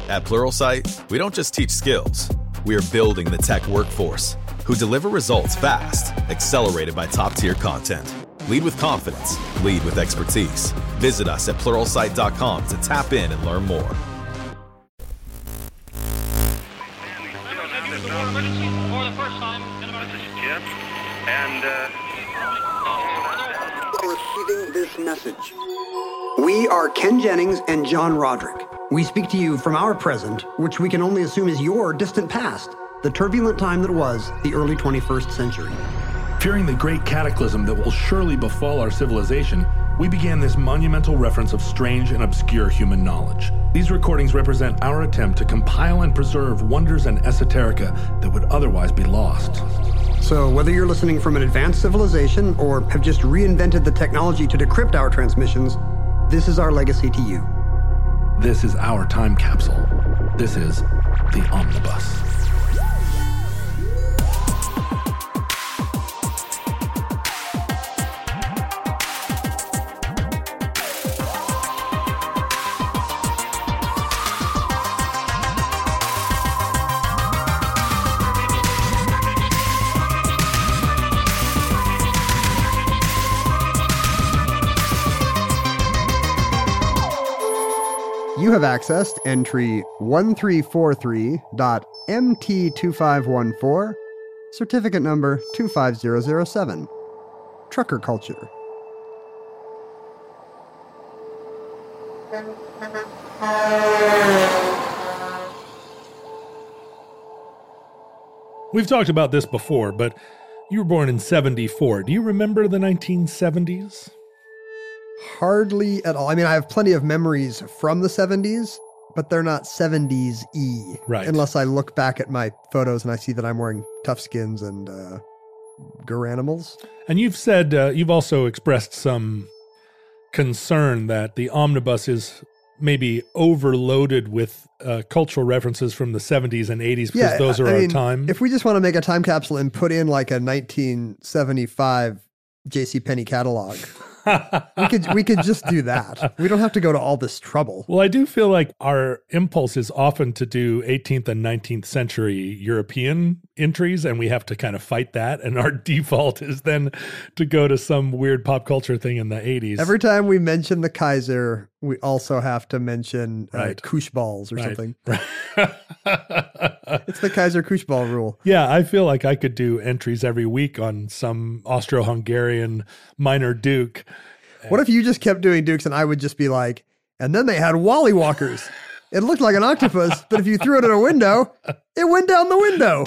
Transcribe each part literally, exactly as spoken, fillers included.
At Pluralsight, we don't just teach skills. We are building the tech workforce who deliver results fast, accelerated by top-tier content. Lead with confidence. Lead with expertise. Visit us at pluralsight dot com to tap in and learn more. This is Jim, and uh... receiving this message. We are Ken Jennings and John Roderick. We speak to you from our present, which we can only assume is your distant past, the turbulent time that was the early twenty-first century. Fearing the great cataclysm that will surely befall our civilization, we began this monumental reference of strange and obscure human knowledge. These recordings represent our attempt to compile and preserve wonders and esoterica that would otherwise be lost. So whether you're listening from an advanced civilization or have just reinvented the technology to decrypt our transmissions, this is our legacy to you. This is our time capsule. This is the Omnibus. You have accessed entry one three four three dot M T two five one four, certificate number two five zero zero seven. Trucker culture. We've talked about this before, but you were born in seventy-four. Do you remember the nineteen seventies? Hardly at all. I mean, I have plenty of memories from the seventies, but they're not seventies-y. Right. Unless I look back at my photos and I see that I'm wearing tough skins and uh, Garanimals. And you've said, uh, you've also expressed some concern that the Omnibus is maybe overloaded with uh, cultural references from the seventies and eighties because yeah, those are I our mean, time. If we just want to make a time capsule and put in like a nineteen seventy-five JCPenney catalog, we could we could just do that. We don't have to go to all this trouble. Well, I do feel like our impulse is often to do eighteenth and nineteenth century European entries, and we have to kind of fight that. And our default is then to go to some weird pop culture thing in the eighties. Every time we mention the Kaiser, we also have to mention uh, Right. koosh balls or Right. something. Right. It's the Kaiser koosh ball rule. Yeah, I feel like I could do entries every week on some Austro-Hungarian minor duke. What if you just kept doing dukes and I would just be like, and then they had Wally Walkers. It looked like an octopus, but if you threw it in a window, it went down the window.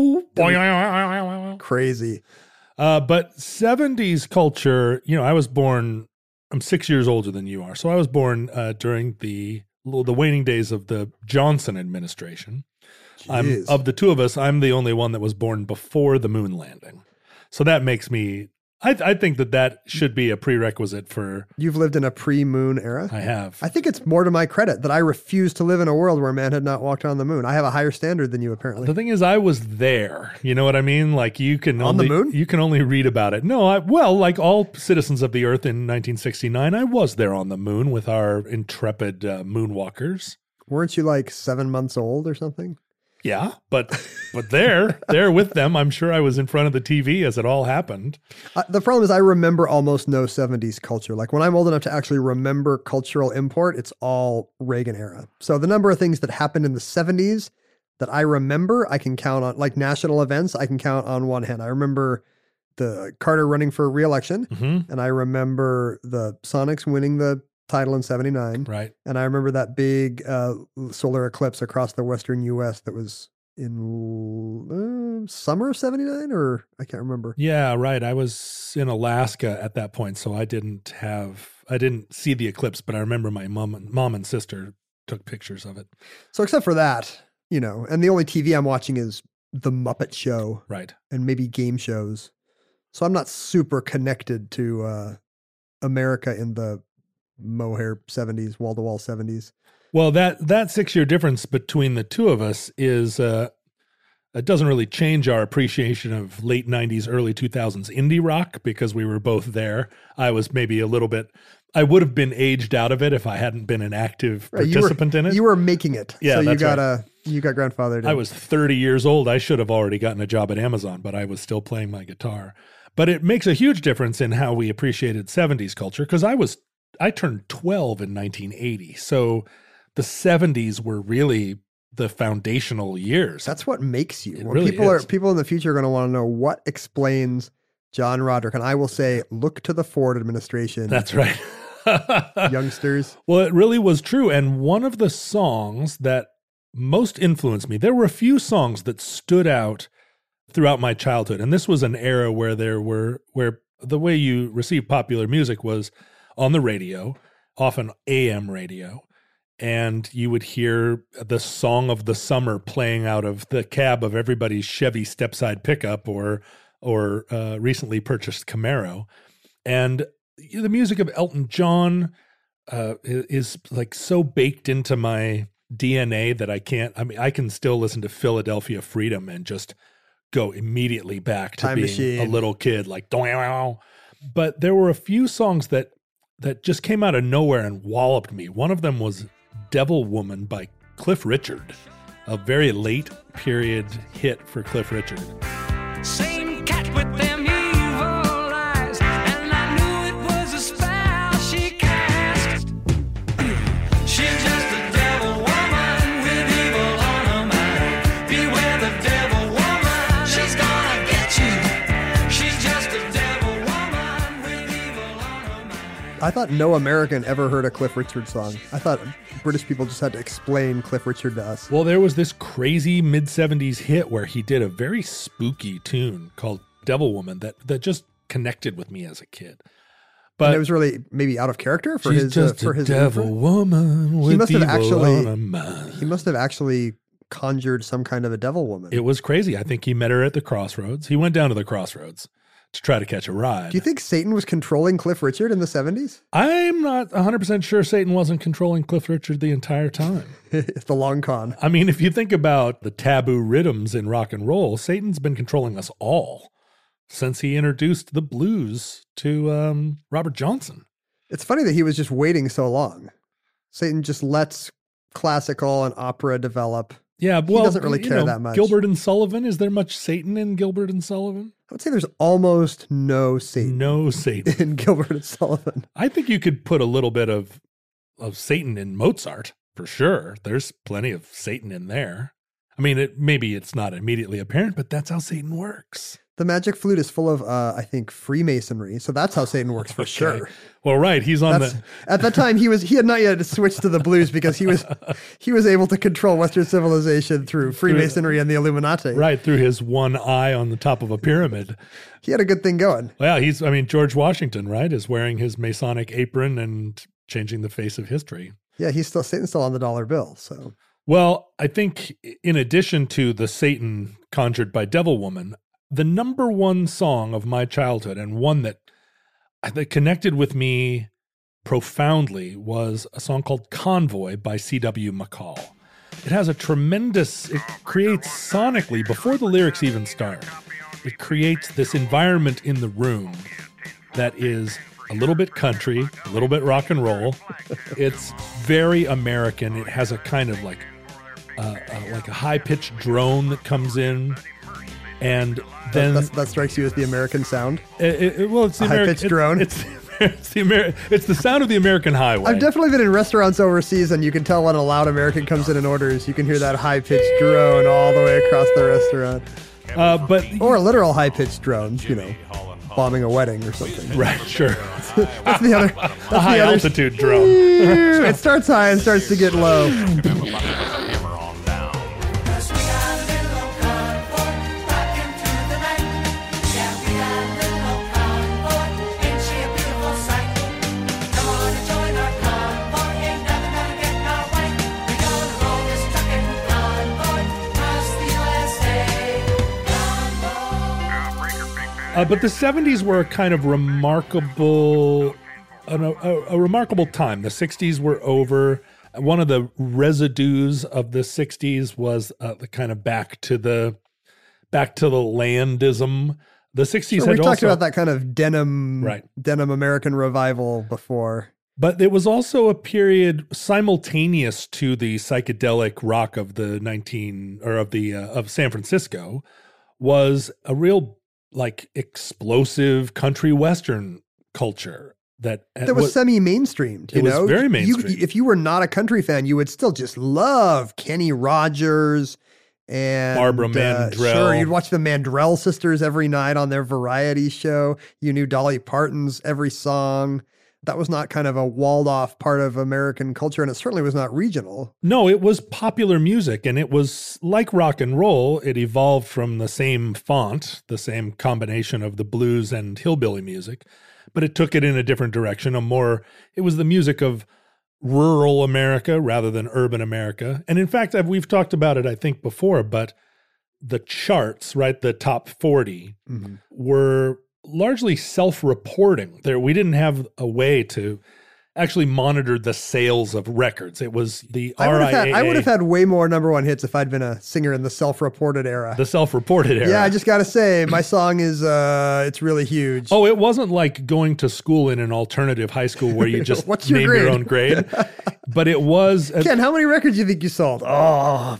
No. Crazy. Uh, but seventies culture, you know, I was born, I'm six years older than you are. So I was born uh, during the the waning days of the Johnson administration. I'm, Jeez. of the two of us, I'm the only one that was born before the moon landing. So that makes me, I, I think that that should be a prerequisite for, You've lived in a pre-moon era? I have. I think it's more to my credit that I refuse to live in a world where man had not walked on the moon. I have a higher standard than you, apparently. The thing is, I was there. You know what I mean? Like you can On only the moon? you can only read about it. No, I, well, like all citizens of the Earth in nineteen sixty-nine, I was there on the moon with our intrepid uh, moonwalkers. Weren't you like seven months old or something? Yeah, but but there, there with them, I'm sure I was in front of the T V as it all happened. Uh, the problem is I remember almost no seventies culture. Like when I'm old enough to actually remember cultural import, it's all Reagan era. So the number of things that happened in the seventies that I remember, I can count on, like national events, I can count on one hand. I remember the Carter running for re-election, Mm-hmm. and I remember the Sonics winning the title in seventy-nine. Right. And I remember that big uh, solar eclipse across the western U S that was in uh, summer of seventy-nine, or I can't remember. Yeah, right. I was in Alaska at that point, so I didn't have, I didn't see the eclipse, but I remember my mom and, mom and sister took pictures of it. So except for that, you know, and the only T V I'm watching is The Muppet Show Right. and maybe game shows. So I'm not super connected to uh, America in the mohair seventies, wall-to-wall seventies. Well, that that six-year difference between the two of us is, uh, it doesn't really change our appreciation of late nineties, early two thousands indie rock because we were both there. I was maybe a little bit I would have been aged out of it if I hadn't been an active Right, you participant were, in it. You were making it. Yeah, so you that's got right. a you got grandfathered in. I was thirty years old. I should have already gotten a job at Amazon, but I was still playing my guitar. But it makes a huge difference in how we appreciated seventies culture because I was I turned twelve in nineteen eighty. So the seventies were really the foundational years. That's what makes you. It Well, really people is. are people in the future are going to want to know what explains John Roderick, and I will say, look to the Ford administration. That's right. Youngsters. Well, it really was true. And one of the songs that most influenced me, there were a few songs that stood out throughout my childhood. And this was an era where there were, where the way you received popular music was on the radio, often A M radio. And you would hear the song of the summer playing out of the cab of everybody's Chevy stepside pickup or, or uh, recently purchased Camaro. And the music of Elton John uh, is, is like so baked into my D N A that I can't, I mean, I can still listen to Philadelphia Freedom and just go immediately back to Time being Machine. a little kid, like, but there were a few songs that, that just came out of nowhere and walloped me. One of them was Devil Woman by Cliff Richard, a very late period hit for Cliff Richard. Same cat with them evil eyes, and I knew it was a spell she cast. She's just a devil woman with evil on her mind. Beware the devil woman, she's gonna get you. She's just a devil woman with evil on her mind. I thought no American ever heard a Cliff Richard song. I thought British people just had to explain Cliff Richard to us. Well, there was this crazy mid-seventies hit where he did a very spooky tune called Devil Woman that, that just connected with me as a kid. But And it was really maybe out of character for she's his uh, just for a his devil influence. woman with He must have evil actually- on her mind. He must have actually conjured some kind of a devil woman. It was crazy. I think he met her at the crossroads. He went down to the crossroads to try to catch a ride. Do you think Satan was controlling Cliff Richard in the seventies? I'm not one hundred percent sure Satan wasn't controlling Cliff Richard the entire time. It's the long con. I mean, if you think about the taboo rhythms in rock and roll, Satan's been controlling us all since he introduced the blues to um, Robert Johnson. It's funny that he was just waiting so long. Satan just lets classical and opera develop. Yeah, well, doesn't really you care know, that much. Gilbert and Sullivan, is there much Satan in Gilbert and Sullivan? I would say there's almost no Satan No Satan. in Gilbert and Sullivan. I think you could put a little bit of of Satan in Mozart for sure. There's plenty of Satan in there. I mean, it maybe it's not immediately apparent, but that's how Satan works. The magic flute is full of, uh, I think, Freemasonry. So that's how Satan works for Okay. sure. Well, right, he's on That's, the at that time, he was he had not yet switched to the blues because he was he was able to control Western civilization through Freemasonry and the Illuminati. right through his one eye on the top of a pyramid. He had a good thing going. Well, he's I mean George Washington, right, is wearing his Masonic apron and changing the face of history. Yeah, he's still Satan's still on the dollar bill. So Well, I think in addition to the Satan conjured by Devil Woman, the number one song of my childhood and one that, that connected with me profoundly was a song called Convoy by C W McCall. It has a tremendous, it creates sonically, before the lyrics even start, it creates this environment in the room that is a little bit country, a little bit rock and roll. It's very American. It has a kind of like uh, uh, like a high-pitched drone that comes in, and then that's, that strikes you as the American sound. it, it, well, it's the A American high-pitched drone? It's, it's the Ameri- It's the sound of the American highway. I've definitely been in restaurants overseas, and you can tell when a loud American comes in and orders. You can hear that high-pitched drone all the way across the restaurant, uh, but or literal high-pitched drones. You know, bombing a wedding or something. right, sure, That's the other. That's a the high other. altitude drone. It starts high and starts to get low. Uh, but the seventies were a kind of remarkable, an, a, a remarkable time. The sixties were over. One of the residues of the sixties was uh, the kind of back to the back to the landism. The sixties So had we've talked also, about that kind of denim, Right. denim American revival before. But it was also a period simultaneous to the psychedelic rock of the nineteen or of the uh, of San Francisco, was a real like explosive country western culture that That was semi-mainstreamed, you It was know? very You- mainstream. if you were not a country fan, you would still just love Kenny Rogers and Barbara uh, Mandrell. sure, you'd watch the Mandrell sisters every night on their variety show. You knew Dolly Parton's every song. That was not kind of a walled-off part of American culture, and it certainly was not regional. No, it was popular music, and it was like rock and roll. It evolved from the same font, the same combination of the blues and hillbilly music, but it took it in a different direction. A more, it was the music of rural America rather than urban America. And in fact, I've, we've talked about it, I think, before, but the charts, right, the top forty, Mm-hmm. were largely self-reporting. There, we didn't have a way to actually monitor the sales of records. It was the I would, R have I A A, had, I would have had way more number one hits if I'd been a singer in the self-reported era. the self-reported era. Yeah, I just got to say, my song is, uh, it's really huge. Oh, it wasn't like going to school in an alternative high school where you just What's your name your grade? own grade. But it was a, Ken, how many records do you think you sold? Oh,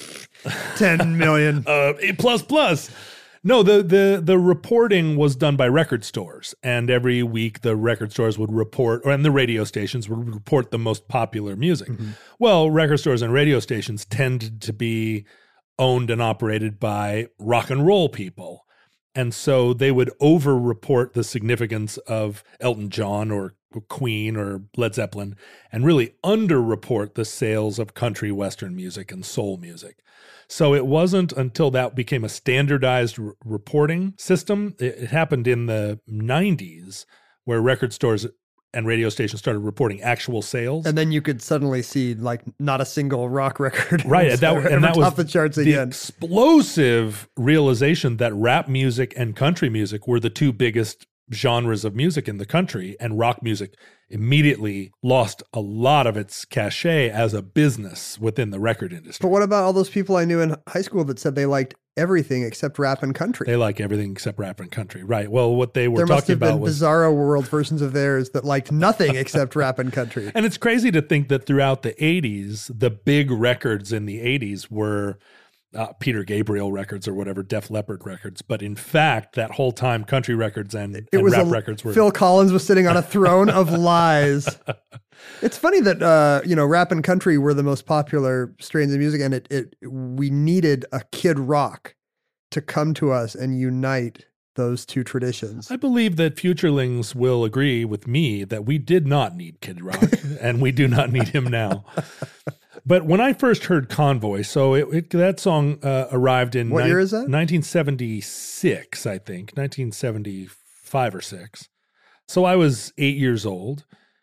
ten million. uh, A plus plus. No, the the the reporting was done by record stores, and every week the record stores would report, or and the radio stations would report the most popular music. Mm-hmm. Well, record stores and radio stations tended to be owned and operated by rock and roll people, and so they would over-report the significance of Elton John or Queen or Led Zeppelin, and really under-report the sales of country western music and soul music. So it wasn't until that became a standardized r- reporting system. It, it happened in the nineties where record stores and radio stations started reporting actual sales. And then you could suddenly see like not a single rock record. Right, and that, ever and that was top the charts the again. explosive realization that rap music and country music were the two biggest genres of music in the country, and rock music immediately lost a lot of its cachet as a business within the record industry. But what about all those people I knew in high school that said they liked everything except rap and country? They like everything except rap and country, right? Well, what they were there must talking have been about was bizarro world versions of theirs that liked nothing except rap and country. And it's crazy to think that throughout the eighties, the big records in the eighties were uh, Peter Gabriel records or whatever, Def Leppard records. But in fact, that whole time, country records and, It and was rap a, records were. Phil Collins was sitting on a throne of lies. It's funny that uh, you know, rap and country were the most popular strains of music, and it it we needed a Kid Rock to come to us and unite those two traditions. I believe that Futurelings will agree with me that we did not need Kid Rock, and we do not need him now. But when I first heard Convoy, so it, it, that song uh, arrived in What year is that? nineteen seventy-six, I think, nineteen seventy-five or six. So I was eight years old,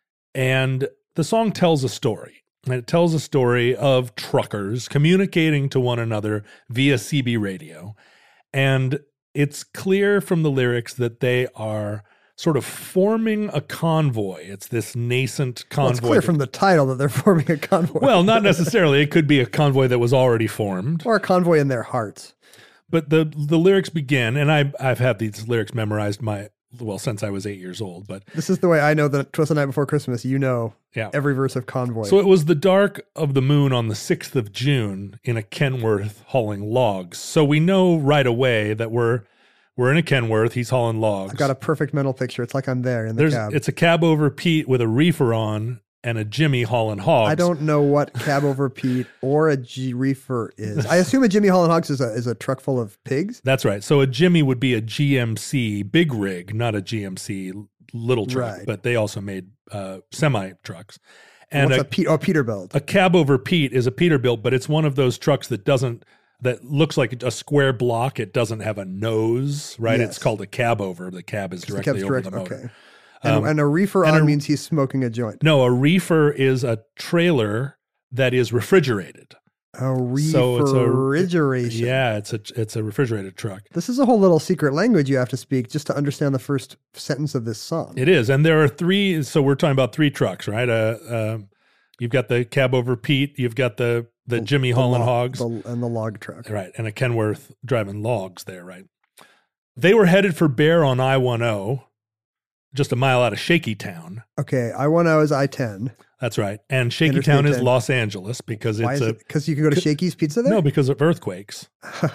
and the song tells a story. And it tells a story of truckers communicating to one another via C B radio. And it's clear from the lyrics that they are sort of forming a convoy. It's this nascent convoy. Well, it's clear that- from the title that they're forming a convoy. well, not necessarily. It could be a convoy that was already formed. or a convoy in their hearts. But the the lyrics begin, and I I've had these lyrics memorized my well since I was eight years old. But This is the way I know that Twas the Night Before Christmas. You know yeah, every verse of Convoy. so it was the dark of the moon on the sixth of June in a Kenworth hauling logs. So we know right away that we're we're in a Kenworth. He's hauling logs. I've got a perfect mental picture. It's like I'm there in the There's cab. it's a cab over Pete with a reefer on and a Jimmy hauling hogs. I don't know what cab over Pete or a G reefer is. I assume a Jimmy Holland Hogs is a is a truck full of pigs. That's right. So a Jimmy would be a G M C big rig, not a G M C little truck, Right. but they also made uh, semi trucks. And What's a, a, Pete? Oh, Peterbilt. a cab over Pete is a Peterbilt, but it's one of those trucks that doesn't that looks like a square block. It doesn't have a nose, right? Yes. It's called a cab over. The cab is The directly cab's over direct- the motor. Okay. And, Um, and a reefer and on a- means he's smoking a joint. No, a reefer is a trailer that is refrigerated. A So it's a- refrigeration. Yeah, it's a it's a refrigerated truck. This is a whole little secret language you have to speak just to understand the first sentence of this song. It is, and there are three. So we're talking about three trucks, right? Uh, um, you've got the cab over Pete. You've got the the Jimmy The hauling log- hogs, the- and the log truck. right? And a Kenworth driving logs there, right? They were headed for Bear on I ten. just a mile out of Shaky Town. Okay, I one oh is I ten. That's right. And Shaky Interstate Town is ten. Los Angeles because Why it's is a it? Because you can go to Shakey's Pizza there? no, because of earthquakes.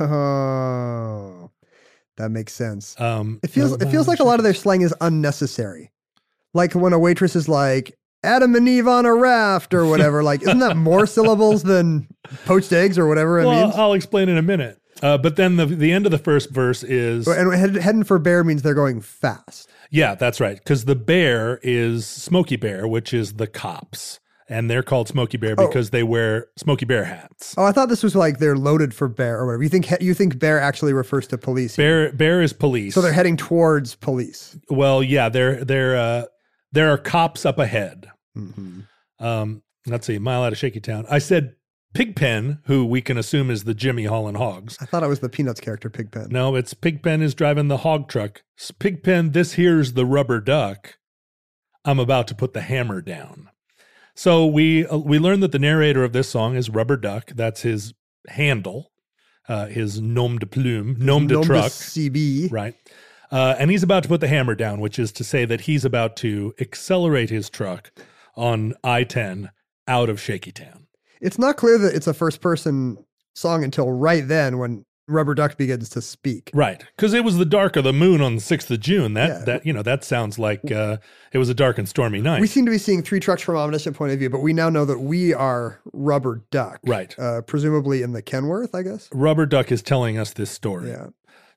Oh, that makes sense. Um, It feels it feels like a lot of their slang is unnecessary. Like when a waitress is like, Adam and Eve on a raft or whatever. Like, isn't that more syllables than poached eggs or whatever it well, means? I'll explain in a minute. Uh, but then the the end of the first verse is And head, heading for bear means they're going fast. yeah, that's right. Because the bear is Smokey Bear, which is the cops, and they're called Smokey Bear because they wear Smokey Bear hats. Oh, I thought this was like they're loaded for bear or whatever. You think he- you think bear actually refers to police? here. Bear bear is police. So they're heading towards police. well, yeah, they're they're uh, there are cops up ahead. Mm-hmm. Um, let's see, mile out of Shaky Town. I said Pigpen, who we can assume is the Jimmy Holland Hogs. I thought it was the Peanuts character, Pigpen. No, it's Pigpen is driving the hog truck. S- Pigpen, this here's the rubber duck. I'm about to put the hammer down. So we uh, we learned that the narrator of this song is Rubber Duck. That's his handle, uh, his nom de plume, nom de Nom truck, C B. right? Uh, and he's about to put the hammer down, which is to say that he's about to accelerate his truck on I ten out of Shaky Town. It's not clear that it's a first person song until right then when Rubber Duck begins to speak. Right, because it was the dark of the moon on the sixth of June. That Yeah. that you know that sounds like uh, it was a dark and stormy night. We seem to be seeing three trucks from omniscient point of view, but we now know that we are Rubber Duck. Right. Uh, presumably in the Kenworth, I guess. Rubber Duck is telling us this story. Yeah.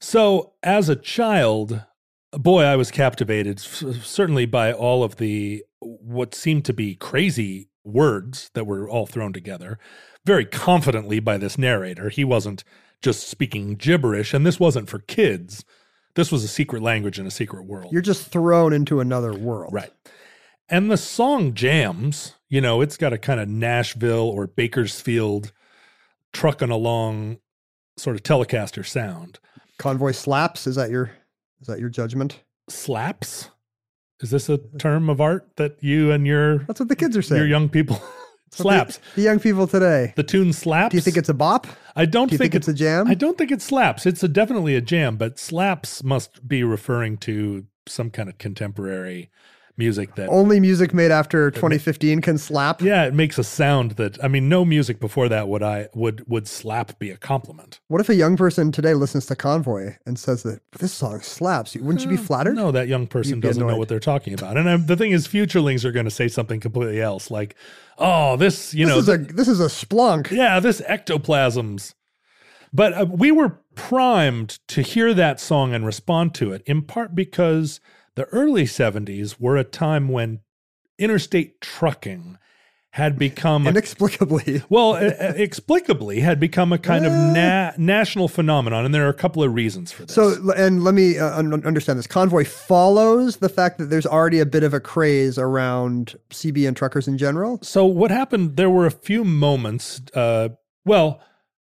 So as a child, boy, I was captivated s- certainly by all of the what seemed to be crazy words that were all thrown together very confidently by this narrator. He wasn't just speaking gibberish, and this wasn't for kids. This was a secret language in a secret world. You're just thrown into another world. Right. And the song jams, you know, it's got a kind of Nashville or Bakersfield trucking along sort of Telecaster sound. Convoy slaps. Is that your is that your judgment? Slaps? Is this a term of art that you and your That's what the kids are saying. your young people slaps? The, the young people today. The tune slaps? Do you think it's a bop? I don't Do you think it- it's a jam? I don't think it slaps. It's a, definitely a jam, but slaps must be referring to some kind of contemporary music that Only music made after twenty fifteen can slap. yeah, it makes a sound that I mean, no music before that would I would would slap be a compliment. What if a young person today listens to Convoy and says that this song slaps? Wouldn't you be flattered? No, that young person You'd be doesn't know annoyed. what they're talking about. And um, the thing is, futurelings are going to say something completely else, like, "Oh, this, you This know, is a this is a splunk. yeah, this ectoplasms." But uh, we were primed to hear that song and respond to it, in part because the early seventies were a time when interstate trucking had become a Inexplicably. well, uh, uh, explicably had become a kind of na- national phenomenon, and there are a couple of reasons for this. So, and let me uh, un- understand this. Convoy follows the fact that there's already a bit of a craze around C B and truckers in general. So what happened, there were a few moments, uh, well,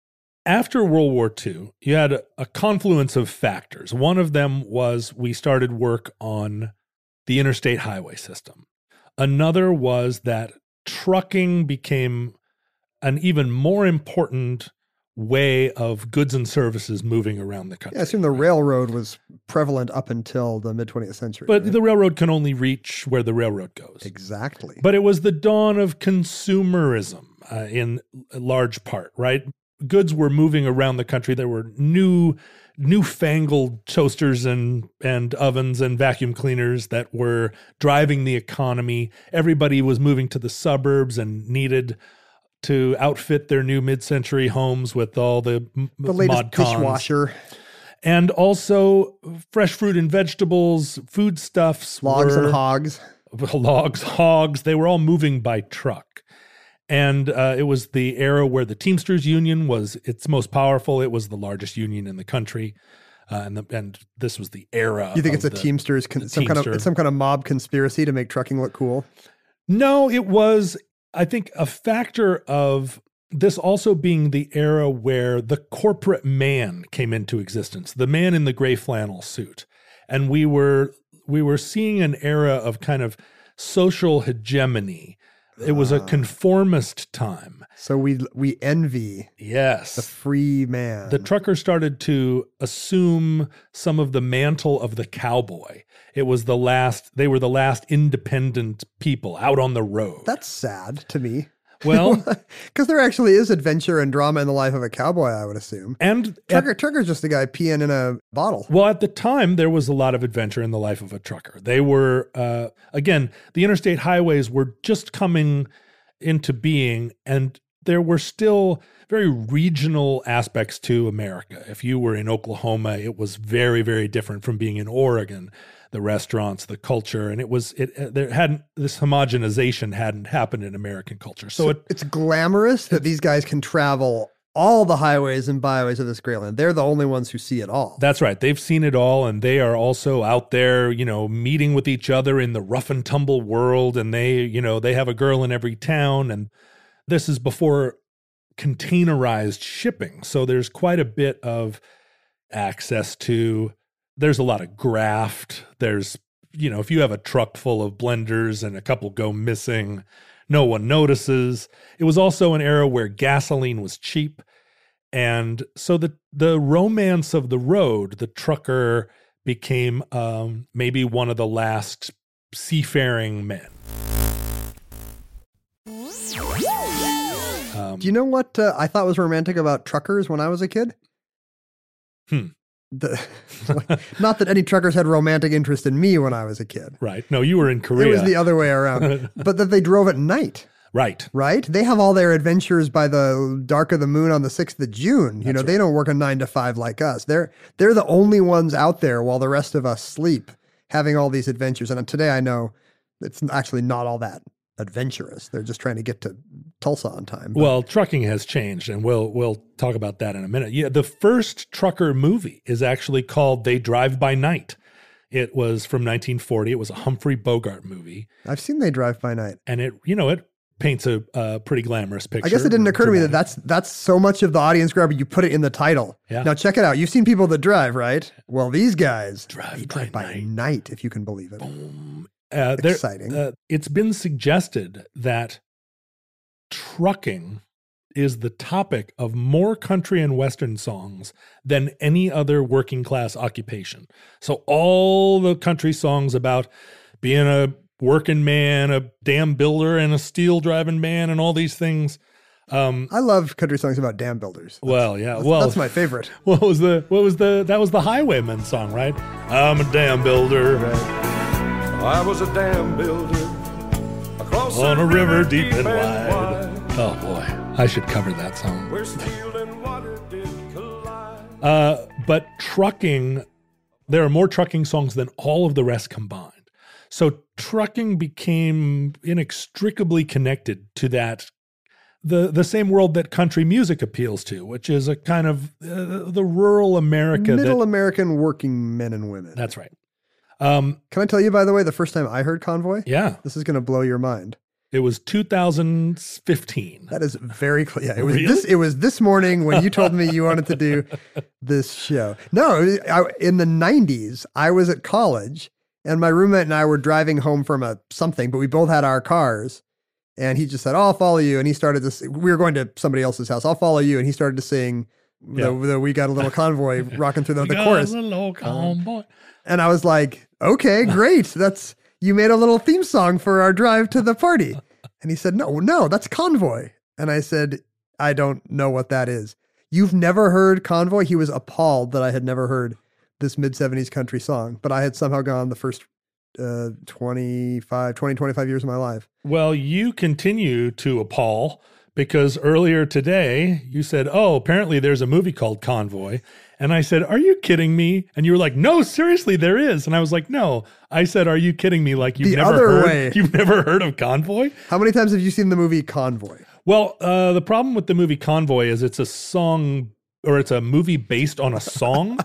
after World War Two, you had a, a confluence of factors. One of them was we started work on the interstate highway system. Another was that trucking became an even more important way of goods and services moving around the country. Yeah, I assume the railroad was prevalent up until the mid twentieth century. But right? the railroad can only reach where the railroad goes. Exactly. But it was the dawn of consumerism uh, in large part, right? Goods were moving around the country. There were new, newfangled toasters and and ovens and vacuum cleaners that were driving the economy. Everybody was moving to the suburbs and needed to outfit their new mid-century homes with all the, m- the latest mod cons. dishwasher, And also fresh fruit and vegetables, foodstuffs, logs were, and hogs. logs, hogs, they were all moving by truck. And uh, it was the era where the Teamsters Union was its most powerful. It was the largest union in the country. Uh, and, the, and this was the era. You think of it's a the- Teamsters, con- the some kind of Teamster. it's some kind of mob conspiracy to make trucking look cool? No, it was, I think, a factor of this also being the era where the corporate man came into existence, the man in the gray flannel suit. And we were we were seeing an era of kind of social hegemony It was a conformist time. So we we envy Yes. the free man. The trucker started to assume some of the mantle of the cowboy. It was the last, they were the last independent people out on the road. That's sad to me. Well, because there actually is adventure and drama in the life of a cowboy, I would assume. and Trucker, trucker's just a guy peeing in a bottle. Well, at the time, there was a lot of adventure in the life of a trucker. They were, uh, again, the interstate highways were just coming into being, and there were still very regional aspects to America. If you were in Oklahoma, it was very, very different from being in Oregon. The restaurants, the culture, and it was, it there hadn't, this homogenization hadn't happened in American culture. So, So it, it's glamorous that these guys can travel all the highways and byways of this great land. They're the only ones who see it all. That's right. They've seen it all, and they are also out there, you know, meeting with each other in the rough and tumble world. And they, you know, they have a girl in every town. And this is before containerized shipping. So there's quite a bit of access to, there's a lot of graft. There's, you know, if you have a truck full of blenders and a couple go missing, no one notices. It was also an era where gasoline was cheap. And so the the romance of the road, the trucker became um, maybe one of the last seafaring men. Um, Do you know what uh, I thought was romantic about truckers when I was a kid? Hmm. The, not that any truckers had romantic interest in me when I was a kid. right. No, you were in Korea. It was the other way around. But that they drove at night, right. right? They have all their adventures by the dark of the moon on the sixth of June. You know, they don't work a nine to five like us. They're they're the only ones out there while the rest of us sleep, having all these adventures. And today I know it's actually not all that adventurous. They're just trying to get to Tulsa on time. But Well, trucking has changed, and we'll we'll talk about that in a minute. Yeah, the first trucker movie is actually called They Drive by Night. It was from nineteen forty. It was a Humphrey Bogart movie, I've seen They Drive by Night. and it, you know, it paints a, a pretty glamorous picture. I guess it didn't occur to me that Dramatic. that's that's so much of the audience grabber. You put it in the title. Yeah. Now check it out. You've seen people that drive, right? Well, these guys Drive they by drive by night. night, if you can believe it. Uh, there- Exciting. uh, it's been suggested that trucking is the topic of more country and western songs than any other working class occupation. So all the country songs about being a working man, a dam builder, and a steel driving man, and all these things. Um, I love country songs about dam builders. well, yeah. That's, well, that's my favorite. what was the what was the that was the Highwayman song, right? I'm a dam builder. I was a dam builder across On the a river deep and wide. Oh boy, I should cover that song. where steel and water did collide. Uh, but trucking, there are more trucking songs than all of the rest combined. So trucking became inextricably connected to that, the the same world that country music appeals to, which is a kind of uh, the rural America. Middle that, American working men and women. That's right. Um, Can I tell you, by the way, the first time I heard Convoy? yeah, This is going to blow your mind. it was two thousand fifteen. That is very clear. Yeah, it was Really? this. It was this morning when you told me you wanted to do this show. No, it was- I, in the nineties, I was at college, and my roommate and I were driving home from a something, but we both had our cars. And he just said, "Oh, I'll follow you." And he started to. Sing, we were going to somebody else's house. I'll follow you. And he started to sing. The, Yeah. the, we got a little convoy rocking through the, the Got chorus. a little convoy. And I was like, okay, great. That's, you made a little theme song for our drive to the party. And he said, no, no, that's Convoy. And I said, I don't know what that is. You've never heard Convoy? He was appalled that I had never heard this mid seventies country song, but I had somehow gone the first uh, twenty-five, twenty, twenty-five years of my life. Well, you continue to appall because earlier today you said, oh, apparently there's a movie called Convoy. And I said, are you kidding me? And you were like, no, seriously, there is. And I was like, no. I said, are you kidding me? Like you've The never other heard, way. you've never heard of Convoy? How many times have you seen the movie Convoy? Well, uh, the problem with the movie Convoy is it's a song or it's a movie based on a song.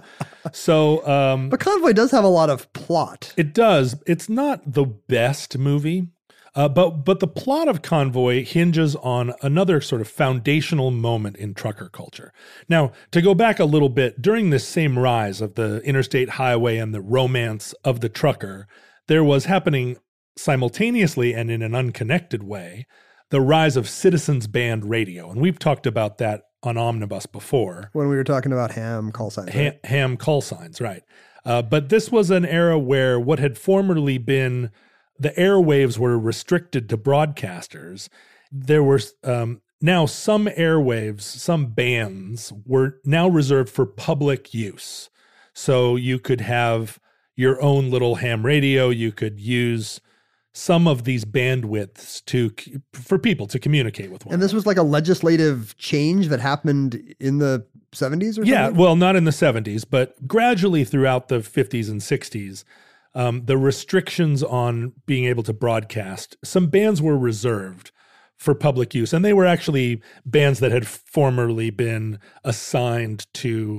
so um, But Convoy does have a lot of plot. it does. It's not the best movie. Uh, but but the plot of Convoy hinges on another sort of foundational moment in trucker culture. Now, to go back a little bit, during this same rise of the interstate highway and the romance of the trucker, there was happening simultaneously and in an unconnected way, the rise of citizens band radio. And we've talked about that on Omnibus before. When we were talking about ham call signs. Ha- right? ham call signs, right. Uh, but this was an era where what had formerly been the airwaves were restricted to broadcasters. There were um, now some airwaves, some bands were now reserved for public use. So you could have your own little ham radio. You could use some of these bandwidths to for people to communicate with one And this was like a legislative change that happened in the seventies or Yeah, something? well, not in the seventies, but gradually throughout the fifties and sixties, um, the restrictions on being able to broadcast, some bands were reserved for public use. And they were actually bands that had formerly been assigned to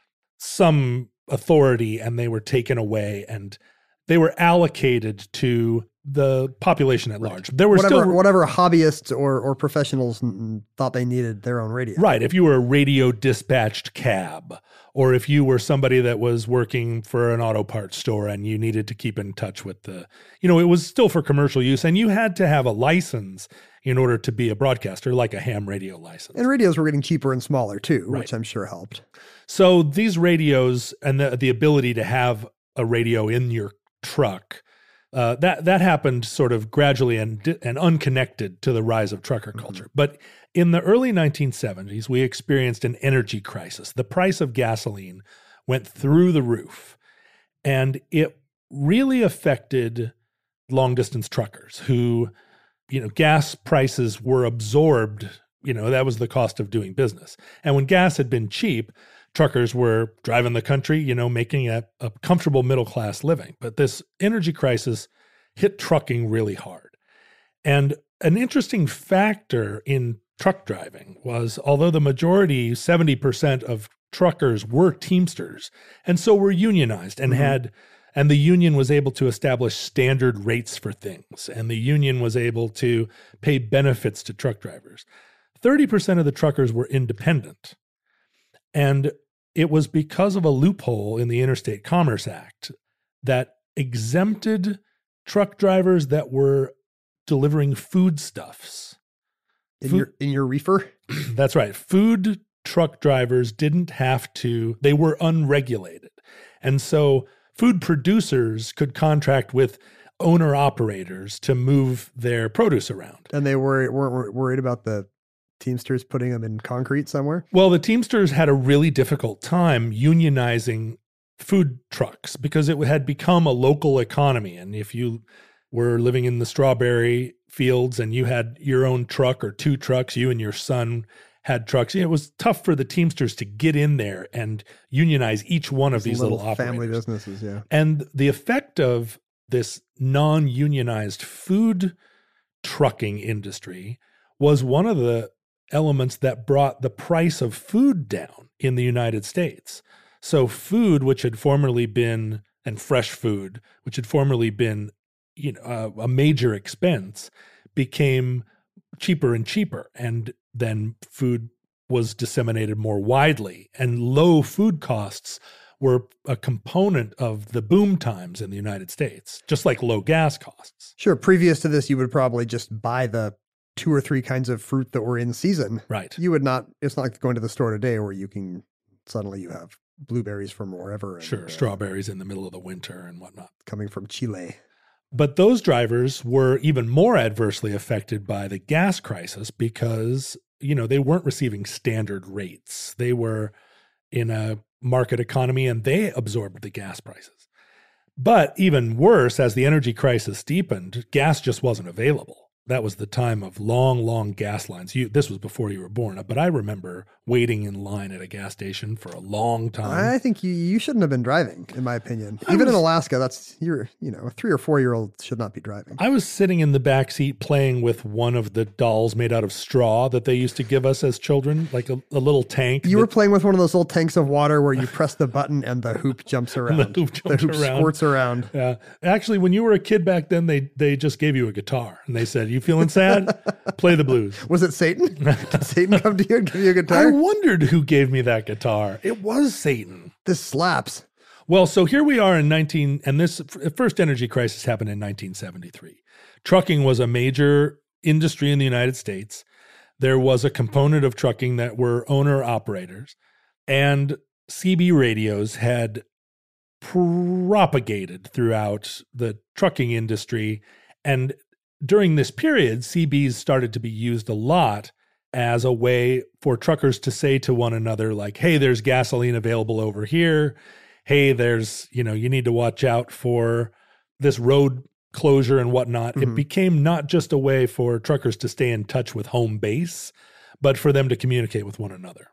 some authority, and they were taken away and they were allocated to the population at large. There were whatever, still whatever hobbyists or, or professionals n- thought they needed their own radio. Right. If you were a radio dispatched cab, or if you were somebody that was working for an auto parts store and you needed to keep in touch with the, you know, it was still for commercial use, and you had to have a license in order to be a broadcaster, like a ham radio license. And radios were getting cheaper and smaller too, Right. which I'm sure helped. So these radios and the, the ability to have a radio in your truck, uh, that that happened sort of gradually and and unconnected to the rise of trucker culture. Mm-hmm. But in the early nineteen seventies, we experienced an energy crisis. The price of gasoline went through the roof, and it really affected long-distance truckers who, you know, gas prices were absorbed. You know, that was the cost of doing business. And when gas had been cheap, truckers were driving the country, you know, making a, a comfortable middle-class living. But this energy crisis hit trucking really hard. And an interesting factor in truck driving was, although the majority, seventy percent of truckers were Teamsters, and so were unionized and mm-hmm. had, and the union was able to establish standard rates for things, and the union was able to pay benefits to truck drivers. thirty percent of the truckers were independent. And it was because of a loophole in the Interstate Commerce Act that exempted truck drivers that were delivering foodstuffs. In Food, your in your reefer? That's right. Food truck drivers didn't have to, they were unregulated. And so food producers could contract with owner operators to move their produce around. And they were, weren't worried about the Teamsters putting them in concrete somewhere? Well, the Teamsters had a really difficult time unionizing food trucks because it had become a local economy. And if you were living in the strawberry fields and you had your own truck or two trucks, you and your son had trucks, it was tough for the Teamsters to get in there and unionize each one of these little, little family operators. businesses, yeah. And the effect of this non-unionized food trucking industry was one of the elements that brought the price of food down in the United States. So food, which had formerly been, and fresh food, which had formerly been, you know, a, a major expense, became cheaper and cheaper. And then food was disseminated more widely, and low food costs were a component of the boom times in the United States, just like low gas costs. Sure. Previous to this, you would probably just buy the two or three kinds of fruit that were in season. Right. You would not, it's not like going to the store today where you can, suddenly you have blueberries from wherever. And, sure. uh, strawberries in the middle of the winter and whatnot. Coming from Chile. But those drivers were even more adversely affected by the gas crisis because, you know, they weren't receiving standard rates. They were in a market economy and they absorbed the gas prices. But even worse, as the energy crisis deepened, gas just wasn't available. That was the time of long, long gas lines. You, this was before you were born, but I remember waiting in line at a gas station for a long time. I think you, you shouldn't have been driving, in my opinion. I Even was, in Alaska, that's, you're, you know, a three or four year old should not be driving. I was sitting in the back seat playing with one of the dolls made out of straw that they used to give us as children, like a, a little tank. You that, were playing with one of those little tanks of water where you press the button and the hoop jumps around. the hoop, jumps the hoop around. squirts around. Yeah. Actually, when you were a kid back then, they they just gave you a guitar and they said, "You feeling sad? Play the blues." Was it Satan? Did Satan come to you and give you a I guitar? wondered who gave me that guitar. It was Satan. This slaps. Well, so here we are in nineteen, and this f- first energy crisis happened in nineteen seventy-three. Trucking was a major industry in the United States. There was a component of trucking that were owner-operators, and C B radios had propagated throughout the trucking industry. And during this period, C Bs started to be used a lot as a way for truckers to say to one another, like, hey, there's gasoline available over here. Hey, there's, you know, you need to watch out for this road closure and whatnot. Mhm. It became not just a way for truckers to stay in touch with home base, but for them to communicate with one another.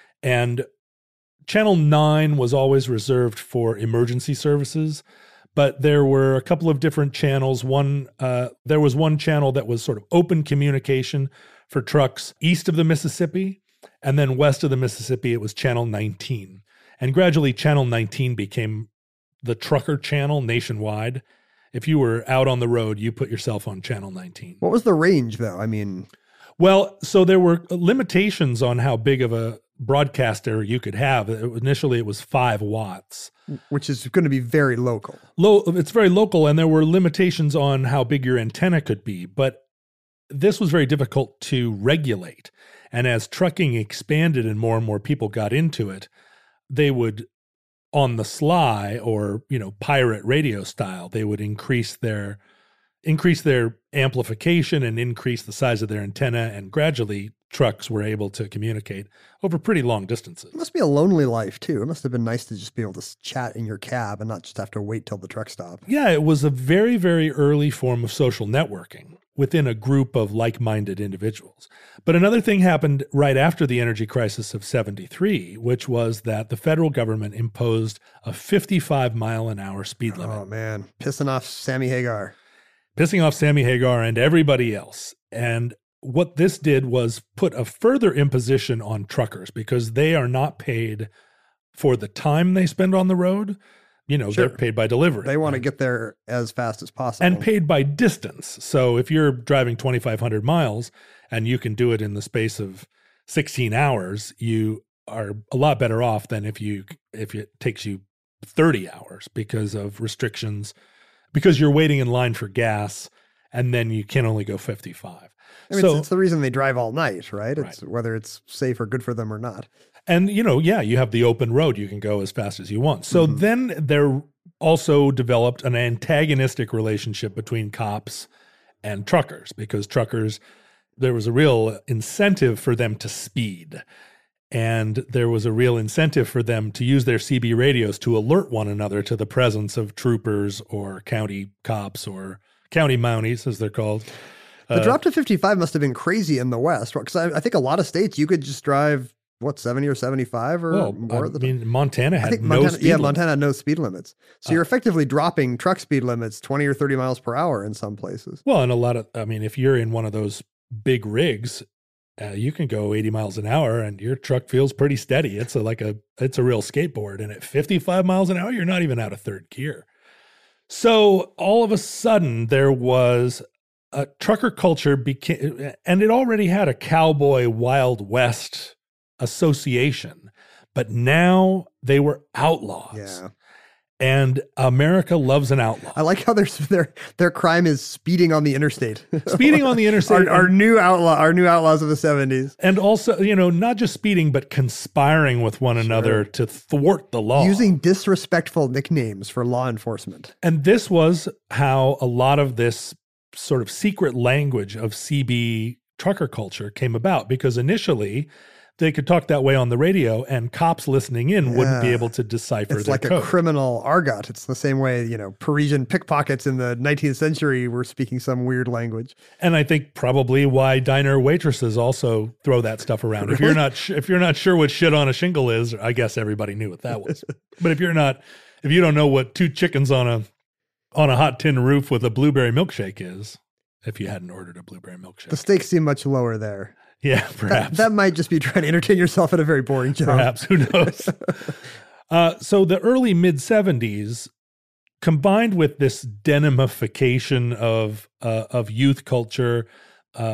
And Channel nine was always reserved for emergency services, but there were a couple of different channels. One, uh, there was one channel that was sort of open communication for trucks east of the Mississippi, and then west of the Mississippi, it was Channel nineteen. And gradually, Channel nineteen became the trucker channel nationwide. If you were out on the road, you put yourself on Channel nineteen. What was the range, though? I mean, Well, so there were limitations on how big of a broadcaster you could have. Initially, it was five watts. which is going to be very local. Low, it's very local, and there were limitations on how big your antenna could be. But this was very difficult to regulate. And as trucking expanded and more and more people got into it, they would, on the sly or, you know, pirate radio style, they would increase their increase their amplification and increase the size of their antenna, and gradually trucks were able to communicate over pretty long distances. It must be a lonely life, too. It must have been nice to just be able to s- chat in your cab and not just have to wait till the truck stop. Yeah, it was a very, very early form of social networking within a group of like-minded individuals. But another thing happened right after the energy crisis of seventy-three, which was that the federal government imposed a fifty-five mile an hour speed limit, Oh, man. Pissing off Sammy Hagar. pissing off Sammy Hagar and everybody else. And what this did was put a further imposition on truckers because they are not paid for the time they spend on the road. You know, Sure. they're paid by delivery. They want to right? get there as fast as possible. And paid by distance. So if you're driving twenty-five hundred miles and you can do it in the space of sixteen hours, you are a lot better off than if you if it takes you thirty hours because of restrictions, because you're waiting in line for gas and then you can only go fifty-five. I mean, so it's, it's the reason they drive all night, right? It's Right. whether it's safe or good for them or not. And, you know, yeah, you have the open road. You can go as fast as you want. So Mhm. then there also developed an antagonistic relationship between cops and truckers because truckers, there was a real incentive for them to speed. And there was a real incentive for them to use their C B radios to alert one another to the presence of troopers or county cops or county mounties, as they're called. The Uh, drop to fifty-five must have been crazy in the West because I, I think a lot of states you could just drive, what, seventy or seventy-five or Well, more? I at the time? mean, Montana I had think no Montana, speed yeah, limit. Montana had no speed limits. So Uh, you're effectively dropping truck speed limits twenty or thirty miles per hour in some places. Well, and a lot of, I mean, if you're in one of those big rigs, uh, you can go eighty miles an hour and your truck feels pretty steady. It's a, like a, it's a real skateboard. And at fifty-five miles an hour, you're not even out of third gear. So all of a sudden there was a trucker culture became, and it already had a cowboy Wild West association, but now they were outlaws. Yeah. And America loves an outlaw. I like how their their their crime is speeding on the interstate. Speeding on the interstate. our, our new outlaw, our new outlaws of the seventies. And also, you know, not just speeding, but conspiring with one another to thwart the law. Using disrespectful nicknames for law enforcement. And this was how a lot of this sort of secret language of C B trucker culture came about, because initially they could talk that way on the radio and cops listening in wouldn't be Yeah. able to decipher It's their like code. a criminal argot. It's the same way, you know, Parisian pickpockets in the nineteenth century were speaking some weird language. And I think probably why diner waitresses also throw that stuff around. If you're Really? not sh- if you're not sure what shit on a shingle is, I guess everybody knew what that was. But if you're not, if you don't know what two chickens on a on a hot tin roof with a blueberry milkshake is, if you hadn't ordered a blueberry milkshake, The stakes seem much lower there. yeah, That, perhaps that might just be trying to entertain yourself at a very boring job. perhaps who knows. uh, so the early mid seventies, combined with this denymification of uh, of youth culture, uh,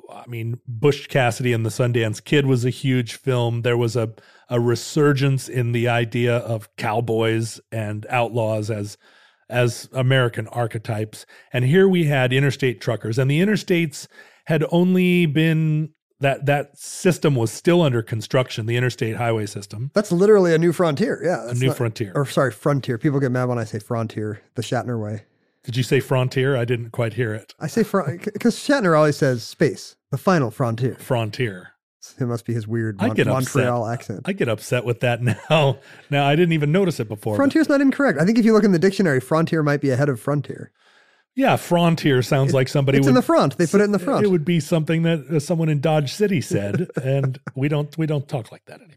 I mean, Butch Cassidy and the Sundance Kid was a huge film. There was a, a resurgence in the idea of cowboys and outlaws as as American archetypes. And here we had interstate truckers, and the interstates had only been, that that system was still under construction, the interstate highway system. That's literally a new frontier. Yeah. A that's new not- frontier. Or sorry, frontier. People get mad when I say frontier, the Shatner way. Did you say frontier? I didn't quite hear it. I say front because Shatner always says space, the final frontier. Frontier. It must be his weird I Mon- get Montreal upset. accent. I get upset with that now. Now, I didn't even notice it before. but- Frontier's not incorrect. I think if you look in the dictionary, frontier might be ahead of frontier. Yeah, frontier sounds like somebody It's would, in the front. They put it in the front. It would be something that uh, someone in Dodge City said, and we don't we don't talk like that anymore.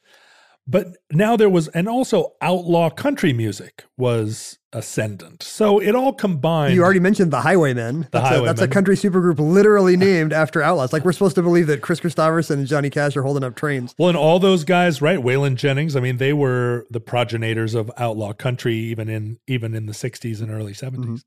But now there was, and also outlaw country music was ascendant. So it all combined. You already mentioned the Highwaymen. The That's, a, that's a Highwaymen. country supergroup literally named after outlaws. Like we're supposed to believe that Chris Christopherson and Johnny Cash are holding up trains. Well, and all those guys, right? Waylon Jennings. I mean, they were the progenitors of outlaw country, even in even in the sixties and early seventies.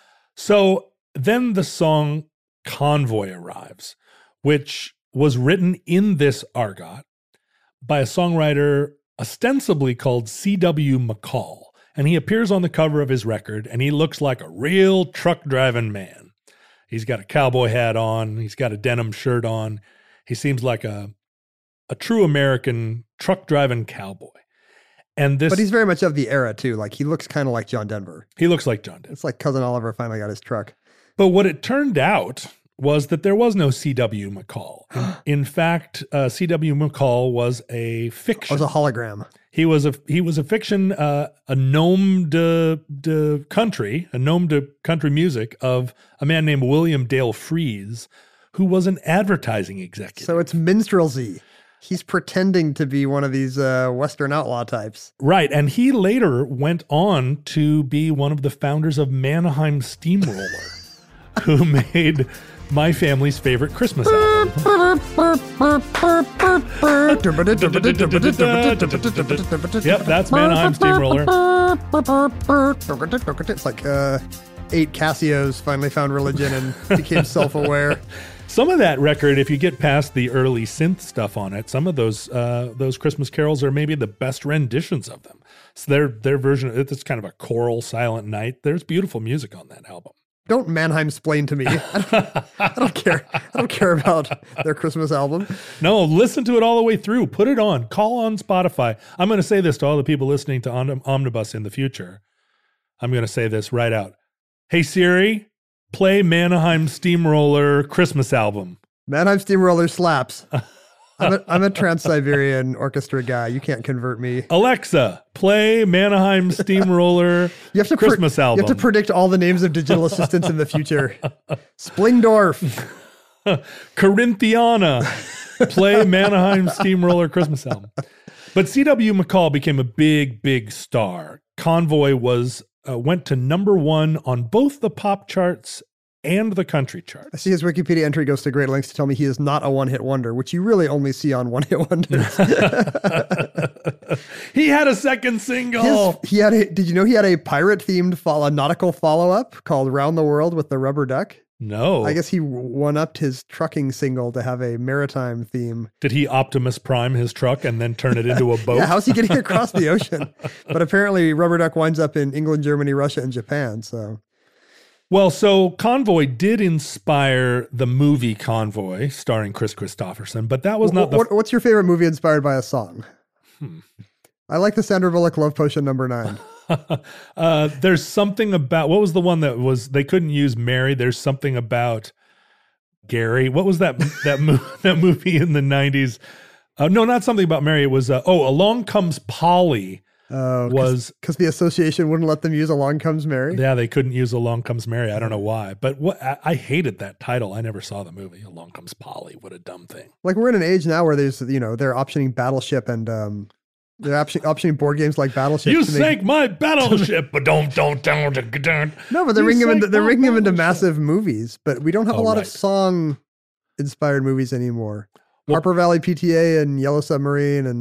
So then the song "Convoy" arrives, which was written in this argot by a songwriter ostensibly called C W McCall. And he appears on the cover of his record, and he looks like a real truck driving man. He's got a cowboy hat on. He's got a denim shirt on. He seems like a a true American truck driving cowboy. And this, But he's very much of the era too. Like he looks kind of like John Denver. he looks like John Denver. It's like Cousin Oliver finally got his truck. But what it turned out was that there was no C W McCall. In, in fact, uh, C W McCall was a It fiction. was a hologram. He was a he was a fiction, uh, a gnome de, de country, a gnome de country music of a man named William Dale Fries, who was an advertising executive. So it's minstrelsy. He's pretending to be one of these uh, Western outlaw types. Right, and he later went on to be one of the founders of Mannheim Steamroller, who made my family's favorite Christmas album. Yep, that's Mannheim Steamroller. It's like uh, eight Casios finally found religion and became self-aware. Some of that record, if you get past the early synth stuff on it, some of those uh, those Christmas carols are maybe the best renditions of them. So their their version, it's kind of a choral Silent Night. There's beautiful music on that album. Don't Mannheim splain to me. I don't, I don't care. I don't care about their Christmas album. No, listen to it all the way through. Put it on. Call on Spotify. I'm going to say this to all the people listening to Om- Omnibus in the future. I'm going to say this right out. Hey, Siri, play Mannheim Steamroller Christmas album. Mannheim Steamroller slaps. I'm a, I'm a Trans-Siberian Orchestra guy. You can't convert me. Alexa, play Mannheim Steamroller You have to pre- Christmas album. You have to predict all the names of digital assistants in the future. Splingdorf. Corinthiana, play Mannheim Steamroller Christmas album. But C W McCall became a big, big star. Convoy was uh, went to number one on both the pop charts and the country charts. I see his Wikipedia entry goes to great lengths to tell me he is not a one-hit wonder, which you really only see on one-hit wonders. He had a second single. His, he had a, did you know he had a pirate-themed follow, a nautical follow-up called Round the World with the Rubber Duck? No. I guess he one-upped his trucking single to have a maritime theme. Did he Optimus Prime his truck and then turn it into a boat? Yeah, how's he getting across the ocean? But apparently Rubber Duck winds up in England, Germany, Russia, and Japan, so... Well, so Convoy did inspire the movie Convoy, starring Chris Christopherson, but that was not the... What, what's your favorite movie inspired by a song? Hmm. I like the Sandra Bullock Love Potion number nine. uh, there's something about... What was the one that was... They couldn't use Mary. There's something about Gary. What was that that, mo- that movie in the nineties? Uh, no, not something about Mary. It was... Uh, oh, Along Comes Polly. Oh, was because the association wouldn't let them use Along Comes Mary? Yeah, they couldn't use Along Comes Mary. I don't know why. But what I, I hated that title. I never saw the movie. Along Comes Polly. What a dumb thing. Like we're in an age now where there's, you know, they're optioning Battleship and um, they're option, optioning board games like Battleship. You to make- sank my battleship, but don't, don't, don't, don't, don't. No, but they're You ringing them into, sank they're my ringing them into battleship. massive movies. But we don't have Oh, a lot right. of song inspired movies anymore. Well- Harper Valley P T A and Yellow Submarine and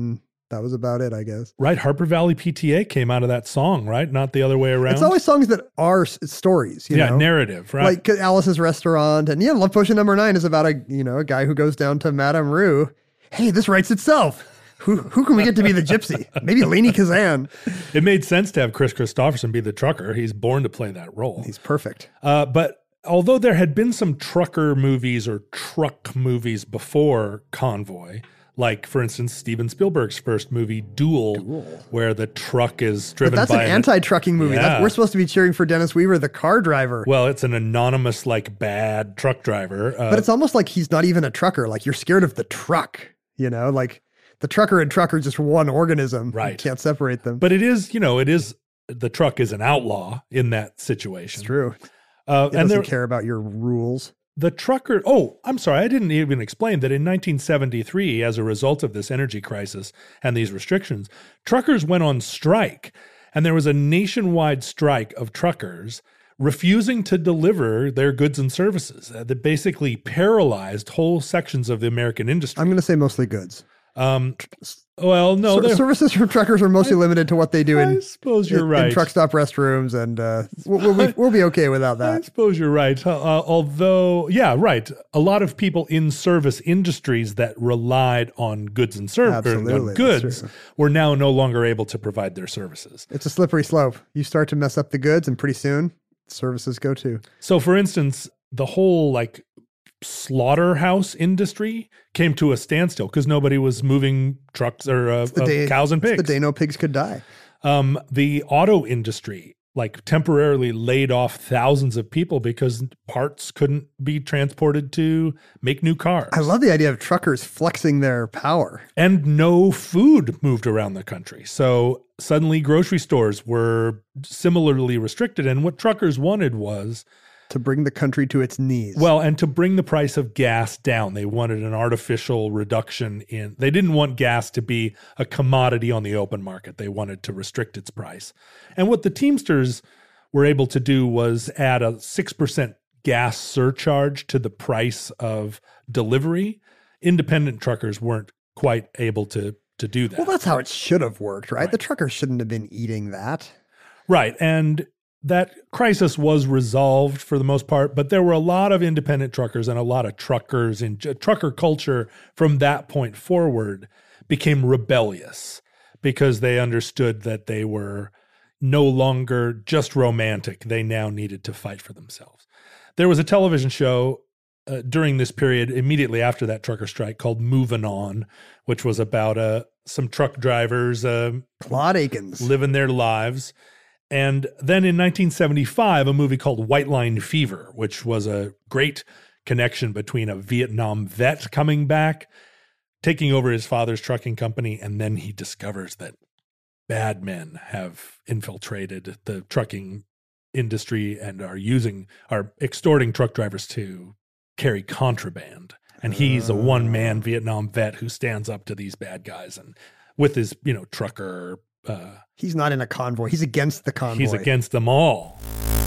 that was about it, I guess. Right. Harper Valley P T A came out of that song, right? Not the other way around. It's always songs that are s- stories, you yeah, know? narrative, right? Like Alice's Restaurant. And yeah, Love Potion number nine is about a, you know, a guy who goes down to Madame Rue. Hey, this writes itself. Who who can we get to be the gypsy? Maybe Lainey Kazan. It made sense to have Chris Christopherson be the trucker. He's born to play that role. He's perfect. Uh, but although there had been some trucker movies or truck movies before Convoy, like, for instance, Steven Spielberg's first movie, Duel, where the truck is driven But that's by an anti-trucking movie. Yeah. That's, we're supposed to be cheering for Dennis Weaver, the car driver. Well, it's an anonymous, like, bad truck driver. Uh, But it's almost like he's not even a trucker. Like, you're scared of the truck, you know? Like, the trucker and truck are just one organism. Right. You can't separate them. but it is, you know, it is, the truck is an outlaw in that situation. It's true. Uh, It and doesn't there, care about your rules. the trucker, oh, I'm sorry, I didn't even explain that in nineteen seventy-three, as a result of this energy crisis and these restrictions, truckers went on strike. And there was a nationwide strike of truckers refusing to deliver their goods and services uh, that basically paralyzed whole sections of the American industry. I'm going to say mostly goods. Um, well, no, Ser- they're- services from truckers are mostly limited to what they do I in, suppose you're in, right. in truck stop restrooms, and uh, we'll, we'll, be, we'll be okay without I that. suppose you're right. Uh, uh, although, yeah, right. A lot of people in service industries that relied on goods and services, Absolutely, on that's goods, true. were now no longer able to provide their services. It's a slippery slope. You start to mess up the goods, and pretty soon services go too. So, for instance, the whole like slaughterhouse industry came to a standstill because nobody was moving trucks or uh, The uh, day- cows and it's pigs. The day no pigs could die. Um, the auto industry like temporarily laid off thousands of people because parts couldn't be transported to make new cars. I love the idea of truckers flexing their power. And no food moved around the country. So suddenly grocery stores were similarly restricted. And what truckers wanted was, To bring the country to its knees. well, and to bring the price of gas down. They wanted an artificial reduction in, they didn't want gas to be a commodity on the open market. They wanted to restrict its price. And what the Teamsters were able to do was add a six percent gas surcharge to the price of delivery. Independent truckers weren't quite able to, to do that. well, that's how it should have worked, right? Right. The truckers shouldn't have been eating that. Right. And that crisis was resolved for the most part, but there were a lot of independent truckers and a lot of truckers in trucker culture from that point forward became rebellious because they understood that they were no longer just romantic. They now needed to fight for themselves. There was a television show uh, during this period immediately after that trucker strike called Moving On, which was about uh, some truck drivers uh, Claude Akins. living their lives. And then in nineteen seventy-five, a movie called White Line Fever, which was a great connection between a Vietnam vet coming back, taking over his father's trucking company, and then he discovers that bad men have infiltrated the trucking industry and are using, are extorting truck drivers to carry contraband. And he's a one-man Vietnam vet who stands up to these bad guys and with his, you know, trucker uh He's not in a convoy. He's against the convoy. He's against them all.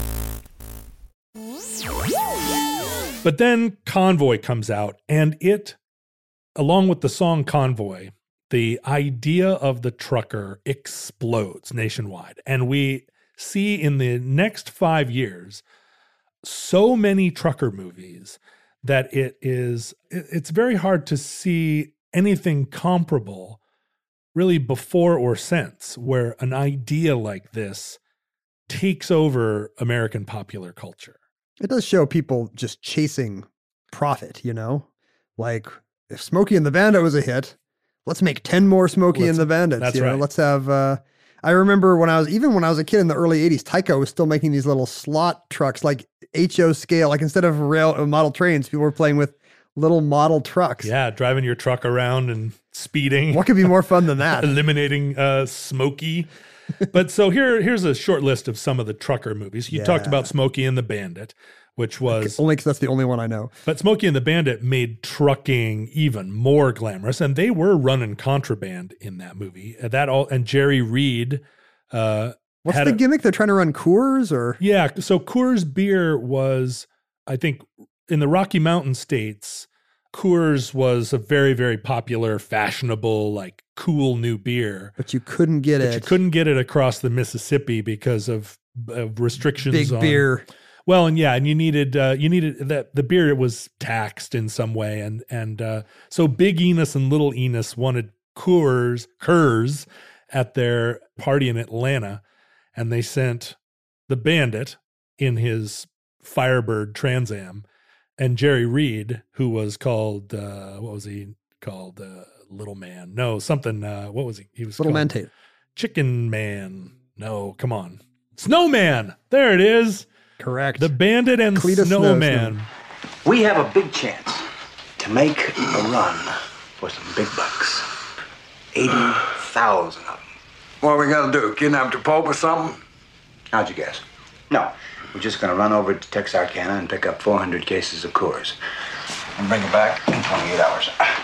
But then Convoy comes out, and it, along with the song Convoy, the idea of the trucker explodes nationwide. And we see in the next five years so many trucker movies that it is, it- it's very hard to see anything comparable really before or since, where an idea like this takes over American popular culture. It does show people just chasing profit, you know? Like, if Smokey and the Bandit was a hit, let's make ten more Smokey Let's- and the Bandits. that's you know? right. Let's have, uh, I remember when I was, even when I was a kid in the early eighties, Tyco was still making these little slot trucks, like H O scale, like instead of rail uh, model trains, people were playing with little model trucks. Yeah, driving your truck around and speeding. What could be more fun than that? Eliminating uh, Smokey. But so here, here's a short list of some of the trucker movies. You talked Yeah. about Smokey and the Bandit, which was, Only because that's the only one I know. but Smokey and the Bandit made trucking even more glamorous, and they were running contraband in that movie. And that all, and Jerry Reed. Uh, What's had the a- gimmick? They're trying to run Coors or? Yeah, so Coors beer was, I think, in the Rocky Mountain states, Coors was a very, very popular, fashionable, like cool new beer. But you couldn't get But it. you couldn't get it across the Mississippi because of, of restrictions. Big on, beer. Well, and yeah, and you needed uh, you needed that the beer was taxed in some way, and and uh, so Big Enos and Little Enos wanted Coors Coors at their party in Atlanta, and they sent the Bandit in his Firebird Trans Am, and Jerry Reed, who was called uh, what was he called? Uh, Little Man? No, something. Uh, what was he? He was Little called Man Tate. Chicken Man. No, come on, Snowman. There it is. Correct. The Bandit and Cletus Snowman. Snowman. We have a big chance to make a run for some big bucks. eighty thousand of them. What are we gonna do? Kidnap the Pope or something? How'd you guess? No, we're just gonna run over to Texarkana and pick up four hundred cases of Coors. And bring it back in twenty-eight hours.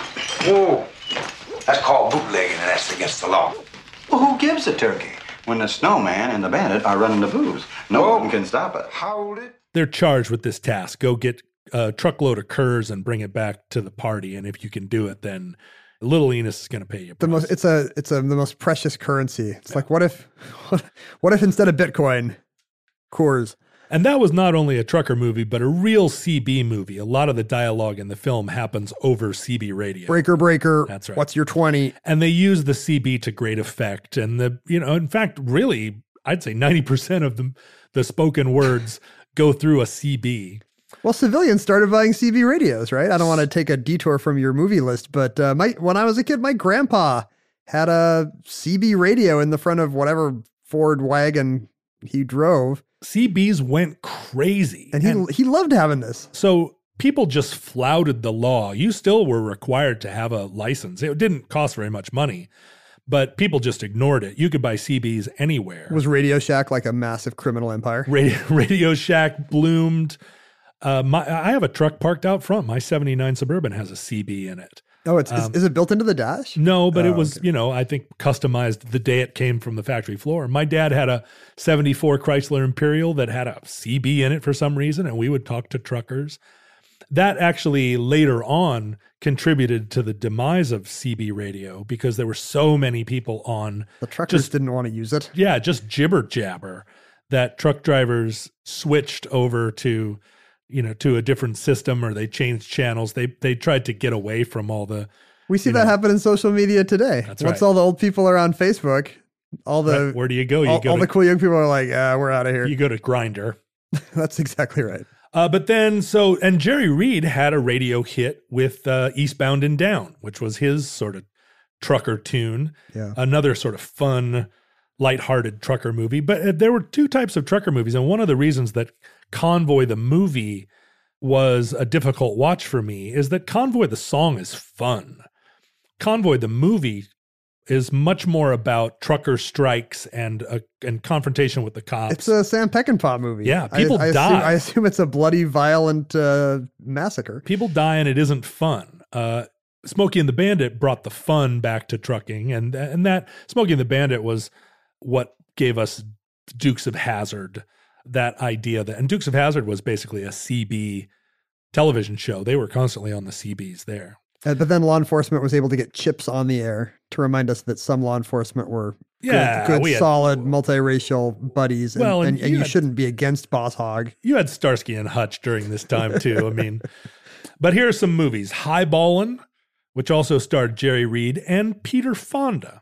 Whoa. That's called bootlegging, and that's against the law. Well, who gives a turkey when the Snowman and the Bandit are running the booze? No Whoa. one can stop us. Hold it. They're charged with this task. Go get a truckload of Coors and bring it back to the party. And if you can do it, then Little Enos is going to pay you. The most, it's a, it's a, the most precious currency. It's yeah. like, what if, what if instead of Bitcoin, Coors? And that was not only a trucker movie, but a real C B movie. A lot of the dialogue in the film happens over C B radio. Breaker, breaker. That's right. What's your twenty? And they use the C B to great effect. And the, you know, in fact, really, I'd say ninety percent of the, the spoken words go through a C B. Well, civilians started buying C B radios, right? I don't want to take a detour from your movie list, but uh, my when I was a kid, my grandpa had a C B radio in the front of whatever Ford wagon he drove. C Bs went crazy. And he and he loved having this. So people just flouted the law. You still were required to have a license. It didn't cost very much money, but people just ignored it. You could buy C Bs anywhere. Was Radio Shack like a massive criminal empire? Radio, Radio Shack bloomed. Uh, my, I have a truck parked out front. My seventy-nine Suburban has a C B in it. Oh, it's Um, is, is it built into the dash? No, but Oh, it was, okay. you know, I think customized the day it came from the factory floor. My dad had a seventy-four Chrysler Imperial that had a C B in it for some reason, and we would talk to truckers. That actually later on contributed to the demise of C B radio because there were so many people on. The truckers just, didn't want to use it. Yeah, just jibber jabber that truck drivers switched over to, you know, to a different system, or they changed channels. They they tried to get away from all the. We see you that know, happen in social media today. That's Once right. all the old people are on Facebook, all the Right, where do you go? You all, go all to, the cool young people are like, ah, we're out of here. You go to Grindr. That's exactly right. Uh, but then, so, and Jerry Reed had a radio hit with uh, Eastbound and Down, which was his sort of trucker tune. Yeah. Another sort of fun, lighthearted trucker movie. But uh, there were two types of trucker movies. And one of the reasons that Convoy the movie was a difficult watch for me is that Convoy the song is fun. Convoy the movie is much more about trucker strikes and uh, and confrontation with the cops. It's a Sam Peckinpah movie. Yeah, people I, I die. Assume, I assume it's a bloody, violent uh, massacre. People die and it isn't fun. Uh, Smokey and the Bandit brought the fun back to trucking, and and that Smokey and the Bandit was what gave us Dukes of Hazzard. That idea that, and Dukes of Hazzard was basically a C B television show. They were constantly on the C Bs there. Uh, but then law enforcement was able to get chips on the air to remind us that some law enforcement were Yeah, good, we good had- solid, multiracial buddies. And, Well, and and, and you you had- shouldn't be against Boss Hogg. You had Starsky and Hutch during this time too. I mean, but here are some movies: Highballin', which also starred Jerry Reed and Peter Fonda.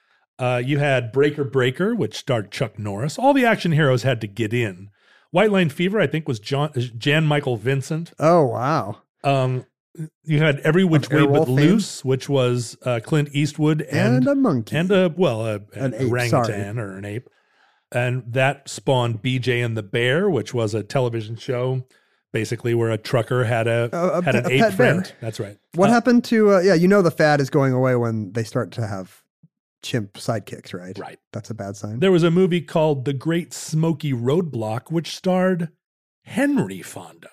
Uh, you had Breaker Breaker, which starred Chuck Norris. All the action heroes had to get in. White Line Fever, I think, was John Jan Michael Vincent. Oh, wow. Um, you had Every Which Of Way Airwolf But fame. Loose, which was uh, Clint Eastwood and, And, a monkey. and a well, a, An an ape, orangutan or an ape, and that spawned B J and the Bear, which was a television show, basically where a trucker had a, A- a had pe- an a ape pet bear. friend. That's right. What Uh, happened to, uh, yeah, you know the fad is going away when they start to have chimp sidekicks, right? Right. That's a bad sign. There was a movie called The Great Smoky Roadblock, which starred Henry Fonda.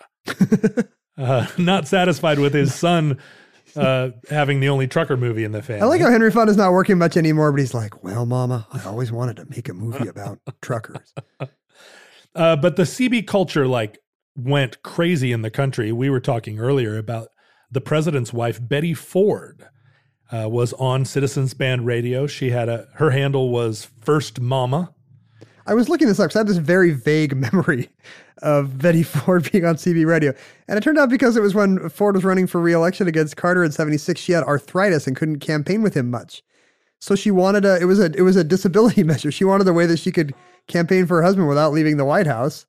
uh, not satisfied with his son uh, having the only trucker movie in the family. I like how Henry Fonda's not working much anymore, but he's like, well, mama, I always wanted to make a movie about truckers. Uh, but the C B culture like went crazy in the country. We were talking earlier about the president's wife, Betty Ford, uh, was on Citizens Band Radio. She had a, her handle was First Mama. I was looking this up because I had this very vague memory of Betty Ford being on C B radio. And it turned out because it was when Ford was running for re-election against Carter in seventy-six, she had arthritis and couldn't campaign with him much. So she wanted a, it was a, it was a disability measure. She wanted a way that she could campaign for her husband without leaving the White House.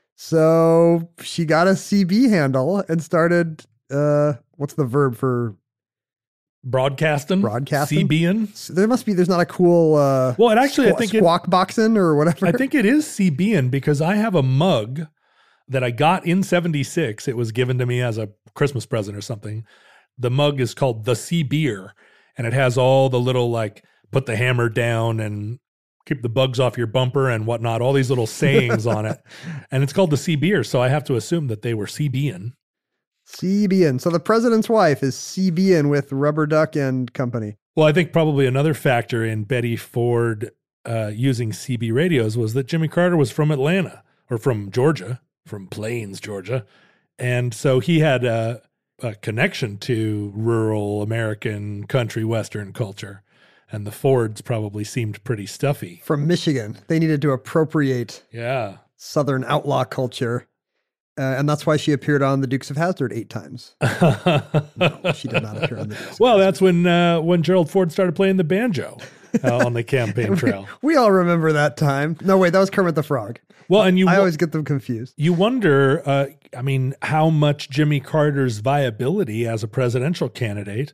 So she got a C B handle and started, uh, what's the verb for Broadcasting? broadcasting? C B N? There must be, there's not a cool, uh, Well, it actually, squ- I think it- squawk boxing or whatever. I think it is C B N because I have a mug that I got in seventy-six. It was given to me as a Christmas present or something. The mug is called the Sea Beer, and it has all the little, like, put the hammer down and keep the bugs off your bumper and whatnot, all these little sayings on it. And it's called the Sea Beer, so I have to assume that they were C B N. C B N. So the president's wife is C B N with Rubber Duck and Company. Well, I think probably another factor in Betty Ford uh, using C B radios was that Jimmy Carter was from Atlanta, or from Georgia, from Plains, Georgia. And so he had a, a connection to rural American country Western culture. And the Fords probably seemed pretty stuffy. From Michigan. They needed to appropriate Yeah. Southern outlaw culture. Uh, and that's why she appeared on The Dukes of Hazzard eight times. No, she did not appear on The Dukes of Well, that's when uh, when Gerald Ford started playing the banjo uh, on the campaign trail. We all remember that time. No, wait, that was Kermit the Frog. Well, and you I wo- always get them confused. You wonder, uh, I mean, how much Jimmy Carter's viability as a presidential candidate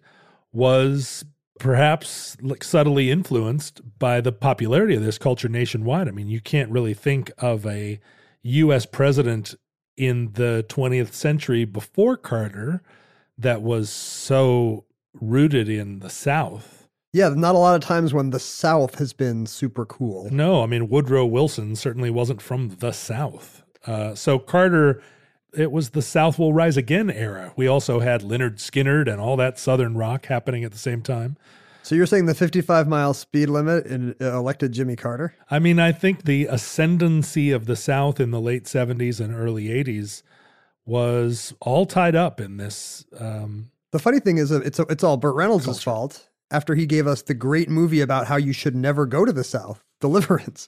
was perhaps like subtly influenced by the popularity of this culture nationwide. I mean, you can't really think of a U S president in the twentieth century before Carter that was so rooted in the South. Yeah, not a lot of times when the South has been super cool. No, I mean, Woodrow Wilson certainly wasn't from the South. Uh, so Carter, it was the South will rise again era. We also had Leonard Skinner and all that Southern rock happening at the same time. So you're saying the fifty-five mile speed limit in, uh, elected Jimmy Carter? I mean, I think the ascendancy of the South in the late seventies and early eighties was all tied up in this. Um, The funny thing is, uh, it's it's all Burt Reynolds' fault after he gave us the great movie about how you should never go to the South, Deliverance.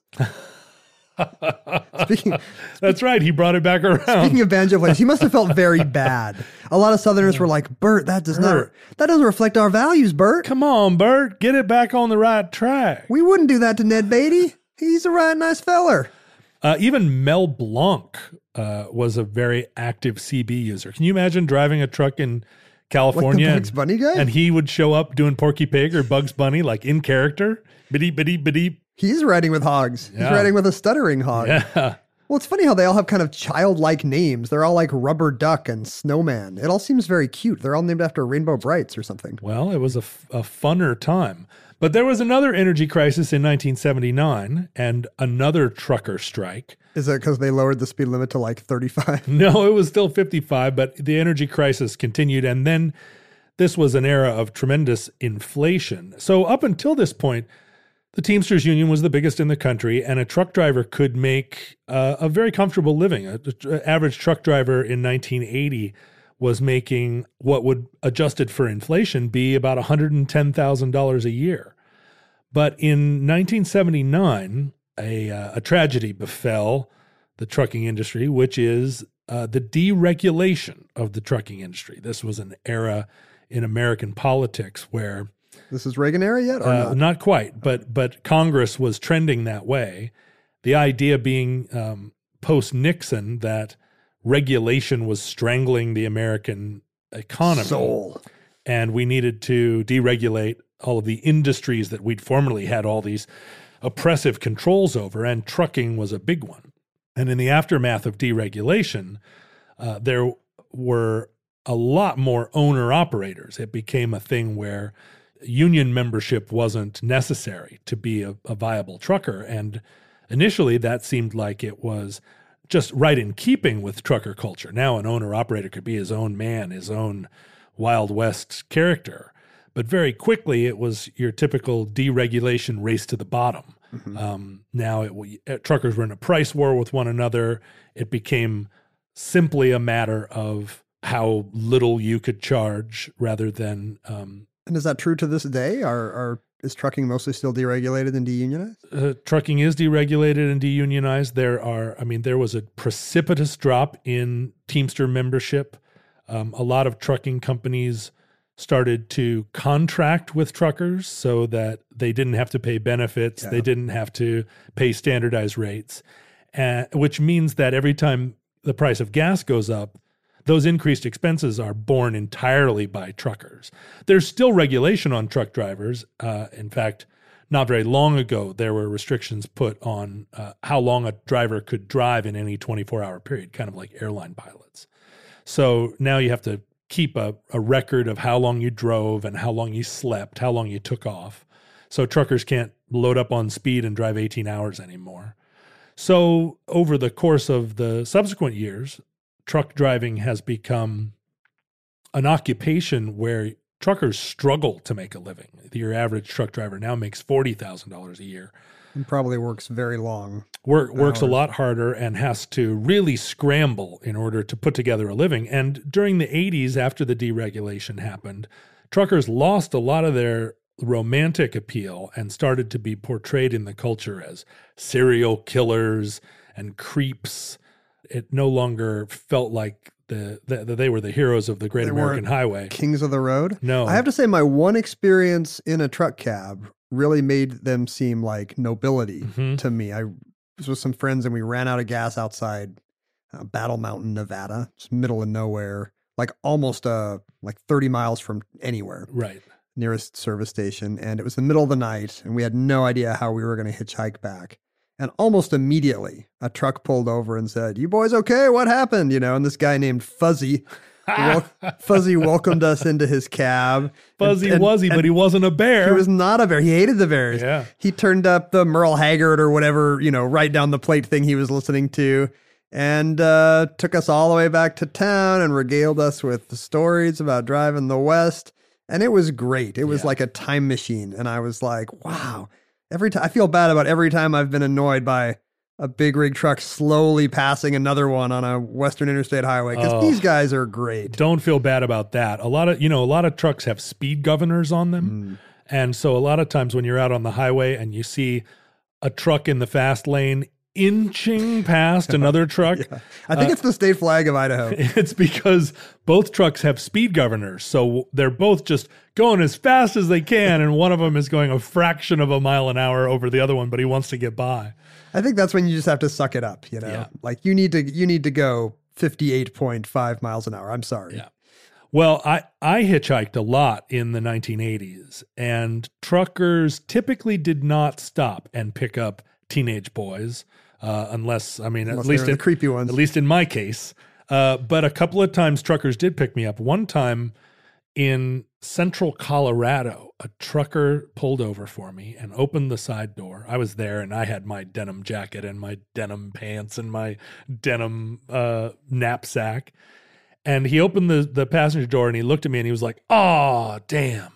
Speaking, That's right. He brought it back around. speaking of banjo players, he must have felt very bad. A lot of Southerners were like, Bert, that does not, Bert. that doesn't reflect our values, Bert. Come on, Bert, get it back on the right track. We wouldn't do that to Ned Beatty. He's a right nice feller. Uh, even Mel Blanc uh, was a very active C B user. Can you imagine driving a truck in California? Like the Bugs and, Bunny guy? And he would show up doing Porky Pig or Bugs Bunny, like in character. Biddy, biddy, biddy. He's riding with hogs. He's Yeah. riding with a stuttering hog. Yeah. Well, it's funny how they all have kind of childlike names. They're all like Rubber Duck and Snowman. It all seems very cute. They're all named after Rainbow Brights or something. Well, it was a, f- a funner time. But there was another energy crisis in nineteen seventy-nine and another trucker strike. Is it because they lowered the speed limit to like thirty-five? No, it was still fifty-five, but the energy crisis continued. And then this was an era of tremendous inflation. So up until this point, the Teamsters Union was the biggest in the country, and a truck driver could make uh, a very comfortable living. An average truck driver in nineteen eighty was making what would, adjusted for inflation, be about one hundred ten thousand dollars a year. But in nineteen seventy-nine, a, uh, a tragedy befell the trucking industry, which is uh, the deregulation of the trucking industry. This was an era in American politics where This is Reagan era yet? Or uh, not? not quite, but but Congress was trending that way. The idea being um, post-Nixon that regulation was strangling the American economy. Soul. And we needed to deregulate all of the industries that we'd formerly had all these oppressive controls over, and trucking was a big one. And in the aftermath of deregulation, uh, there were a lot more owner-operators. It became a thing where union membership wasn't necessary to be a, a viable trucker. And initially that seemed like it was just right in keeping with trucker culture. Now an owner-operator could be his own man, his own Wild West character. But very quickly it was your typical deregulation race to the bottom. Mm-hmm. Um, now it, uh, truckers were in a price war with one another. It became simply a matter of how little you could charge rather than. Um, and is that true to this day? Are, are is trucking mostly still deregulated and deunionized? Uh, trucking is deregulated and deunionized. There are, I mean, there was a precipitous drop in Teamster membership. Um, a lot of trucking companies started to contract with truckers so that they didn't have to pay benefits. Yeah. They didn't have to pay standardized rates, uh, which means that every time the price of gas goes up, those increased expenses are borne entirely by truckers. There's still regulation on truck drivers. Uh, in fact, not very long ago, there were restrictions put on uh, how long a driver could drive in any twenty-four hour period, kind of like airline pilots. So now you have to keep a, a record of how long you drove and how long you slept, how long you took off. So truckers can't load up on speed and drive eighteen hours anymore. So over the course of the subsequent years, truck driving has become an occupation where truckers struggle to make a living. Your average truck driver now makes forty thousand dollars a year. And probably works very long. Work, works a hours. lot harder and has to really scramble in order to put together a living. And during the eighties, after the deregulation happened, truckers lost a lot of their romantic appeal and started to be portrayed in the culture as serial killers and creeps. It no longer felt like the, the, the they were the heroes of the Great They American weren't Highway. Kings of the road? No. I have to say my one experience in a truck cab really made them seem like nobility Mhm. to me. I was with some friends and we ran out of gas outside uh, Battle Mountain, Nevada. It's middle of nowhere, like almost uh, like thirty miles from anywhere. Right. Nearest service station. And it was the middle of the night and we had no idea how we were going to hitchhike back. And almost immediately, a truck pulled over and said, "You boys okay? What happened?" You know, and this guy named Fuzzy, wel- Fuzzy welcomed us into his cab. Fuzzy And- and- was he, and but he wasn't a bear. He was not a bear. He hated the bears. Yeah. He turned up the Merle Haggard or whatever, you know, right down the plate thing he was listening to, and uh, took us all the way back to town and regaled us with the stories about driving the West. And it was great. It was Yeah. like a time machine. And I was like, wow. Every time I feel bad about every time I've been annoyed by a big rig truck slowly passing another one on a Western Interstate highway because Oh. these guys are great. Don't feel bad about that. A lot of, you know, a lot of trucks have speed governors on them. And so a lot of times when you're out on the highway and you see a truck in the fast lane inching past another truck, I think uh, it's the state flag of Idaho. it's because both trucks have speed governors. So they're both just going as fast as they can. And one of them is going a fraction of a mile an hour over the other one, but he wants to get by. I think that's when you just have to suck it up, you know. Yeah. Like you need to you need to go fifty-eight point five miles an hour. I'm sorry. Yeah. Well, I, I hitchhiked a lot in the nineteen eighties, and truckers typically did not stop and pick up teenage boys, uh, unless, I mean, Unless at least they were in, the creepy ones. At least in my case. Uh, but a couple of times truckers did pick me up. One time in central Colorado, a trucker pulled over for me and opened the side door. I was there and I had my denim jacket and my denim pants and my denim uh, knapsack. And he opened the, the passenger door and he looked at me and he was like, "Oh, damn."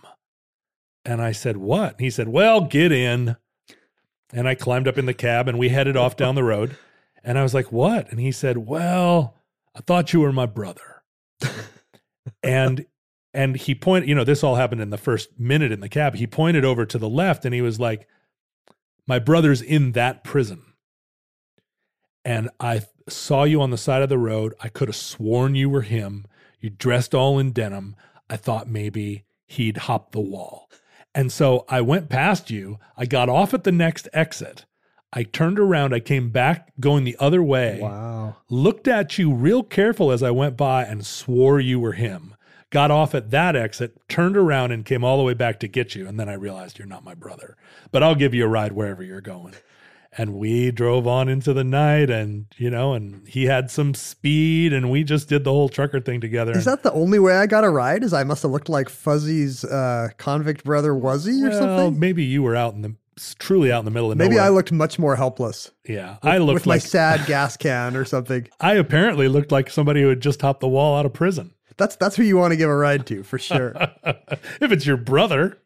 And I said, "What?" And he said, "Well, get in." And I climbed up in the cab and we headed off down the road. And I was like, "What?" And he said, "Well, I thought you were my brother." and and he pointed, you know, this all happened in the first minute in the cab. He pointed over to the left and he was like, "My brother's in that prison. And I saw you on the side of the road. I could have sworn you were him. You dressed all in denim. I thought maybe he'd hop the wall." And so I went past you. I got off at the next exit. I turned around. I came back going the other way. Wow. Looked at you real careful as I went by and swore you were him. Got off at that exit, turned around and came all the way back to get you. And then I realized you're not my brother, but I'll give you a ride wherever you're going. And we drove on into the night and, you know, and he had some speed and we just did the whole trucker thing together. Is that the only way I got a ride? Is I must have looked like Fuzzy's uh, convict brother Wuzzy or well, something? maybe you were out in the, truly out in the middle of Maybe nowhere. I looked much more helpless. Yeah. I looked with my like, sad gas can or something. I apparently looked like somebody who had just hopped the wall out of prison. That's that's who you want to give a ride to for sure. If it's your brother.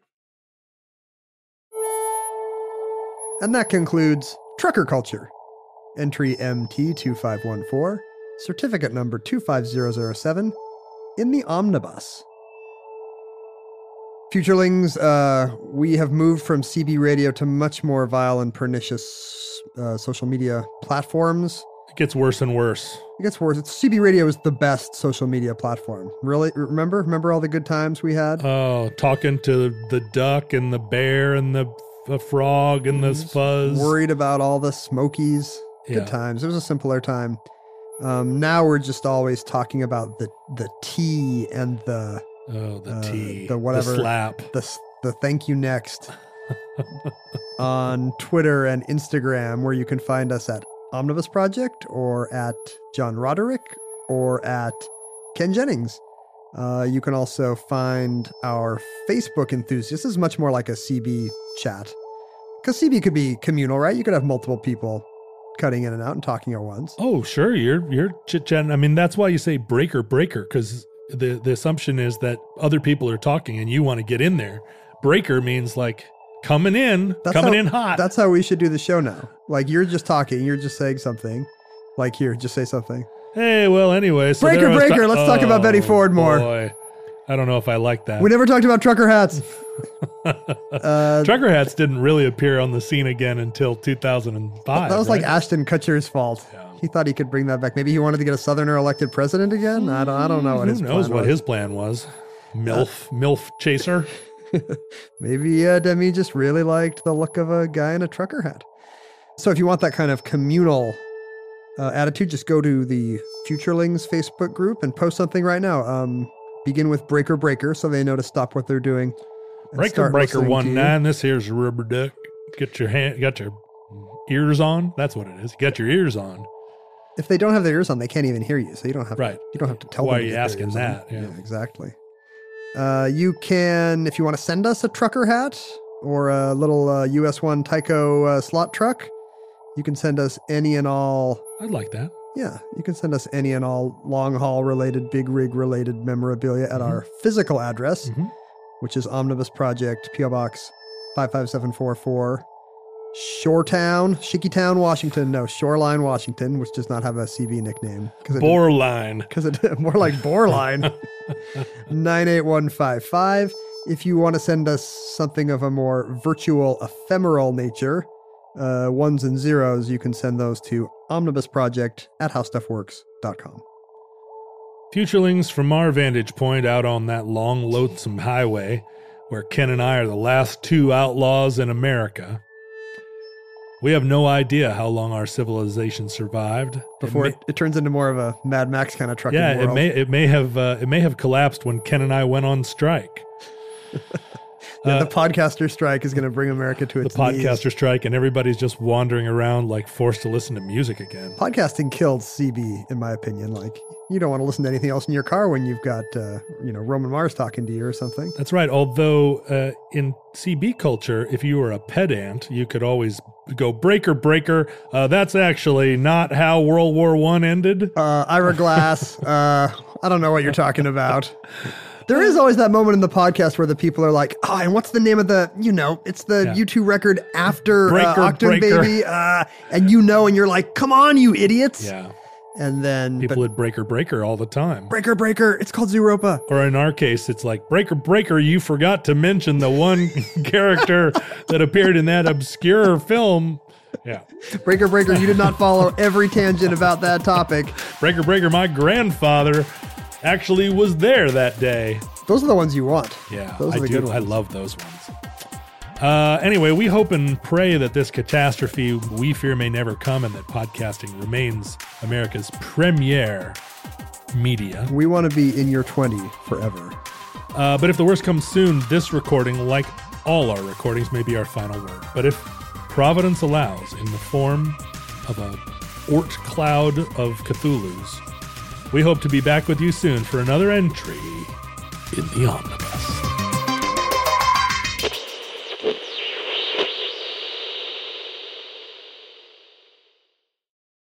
And that concludes Trucker Culture. Entry M T two five one four, certificate number two five zero zero seven, in the omnibus. Futurelings, uh, we have moved from C B radio to much more vile and pernicious uh, social media platforms. It gets worse and worse. It gets worse. It's, C B radio is the best social media platform. Really? Remember? Remember all the good times we had? Oh, talking to the duck and the bear and the, the frog and the fuzz. Worried about all the smokies. Good Yeah. times. It was a simpler time. Um, now we're just always talking about the, the tea and the... Oh, the Uh, tea. the whatever- The slap. the the thank you next on Twitter and Instagram, where you can find us at Omnibus Project or at John Roderick or at Ken Jennings. Uh, you can also find our Facebook enthusiasts. This is much more like a C B chat, because C B could be communal, right? You could have multiple people cutting in and out and talking at once. Oh, sure. You're you're chit chatting. I mean, that's why you say breaker breaker, because the the assumption is that other people are talking and you want to get in there. Breaker means like coming in, coming how, in hot. That's how we should do the show now. Like, you're just talking, you're just saying something. Like, here, just say something. Hey, well, anyway. So Breaker, there I was breaker, let's talk about Betty Ford more. Boy. I don't know if I like that. We never talked about trucker hats. uh, Trucker hats didn't really appear on the scene again until two thousand five. that was right? like Ashton Kutcher's fault. Yeah. He thought he could bring that back. Maybe he wanted to get a Southerner elected president again. I don't. I don't know what Who his knows plan what was. his plan was? MILF, MILF chaser. Maybe uh, Demi just really liked the look of a guy in a trucker hat. So if you want that kind of communal uh, attitude, just go to the Futurelings Facebook group and post something right now. Um, begin with Breaker Breaker so they know to stop what they're doing. and Breaker start breaker listening to one you. nine. This here's a rubber duck. Get your hand, got your ears on. That's what it is. Get your ears on. If they don't have their ears on, they can't even hear you. So you don't have Right. to, you don't have to tell Why them. are to you get their asking ears on. that? Yeah. exactly. Uh, you can, if you want to send us a trucker hat or a little uh, U S one Tyco uh, slot truck, you can send us any and all. I'd like that. Yeah, you can send us any and all long haul related, big rig related memorabilia at our physical address, Mhm. which is Omnibus Project, P O Box five five seven four four, Shoretown, Shickytown, Washington. No, Shoreline, Washington, which does not have a C B nickname. Because it, Boreline. because it more like Boreline. nine eight one five five. If you want to send us something of a more virtual, ephemeral nature, uh, ones and zeros, you can send those to omnibusproject at howstuffworks dot com. Futurelings, from our vantage point out on that long, loathsome highway where Ken and I are the last two outlaws in America, we have no idea how long our civilization survived. Before it it, it turns into more of a Mad Max kind of may, trucking yeah, world. it may it may have uh, it may have collapsed when Ken and I went on strike. Yeah, Uh, the podcaster strike is going to bring America to the its knees. podcaster strike, and everybody's just wandering around like forced to listen to music again. Podcasting killed C B, in my opinion. Like, you don't want to listen to anything else in your car when you've got, uh, you know, Roman Mars talking to you or something. That's right. Although uh, in C B culture, if you were a pedant, you could always go breaker breaker. Uh, that's actually not how World War One ended. Uh, Ira Glass, uh, I don't know what you're talking about. There is always that moment in the podcast where the people are like, oh, and what's the name of the, you know, it's the Yeah. U two record after uh, Breaker, Octane breaker. Baby. Uh, and you know, and you're like, come on, you idiots. Yeah, And then people but would breaker breaker all the time. breaker, breaker, it's called Zooropa. Or in our case, it's like breaker breaker. You forgot to mention the one character that appeared in that obscure film. Yeah, Breaker, breaker, you did not follow every tangent about that topic. breaker breaker. My grandfather actually was there that day. Those are the ones you want. Yeah, Those I are the do. good ones. I love those ones. Uh, anyway, we hope and pray that this catastrophe we fear may never come, and that podcasting remains America's premier media. We want to be in your twenty forever. Uh, but if the worst comes soon, this recording, like all our recordings, may be our final word. But if Providence allows, in the form of a Oort cloud of Cthulhu's, we hope to be back with you soon for another entry in the Omnibus.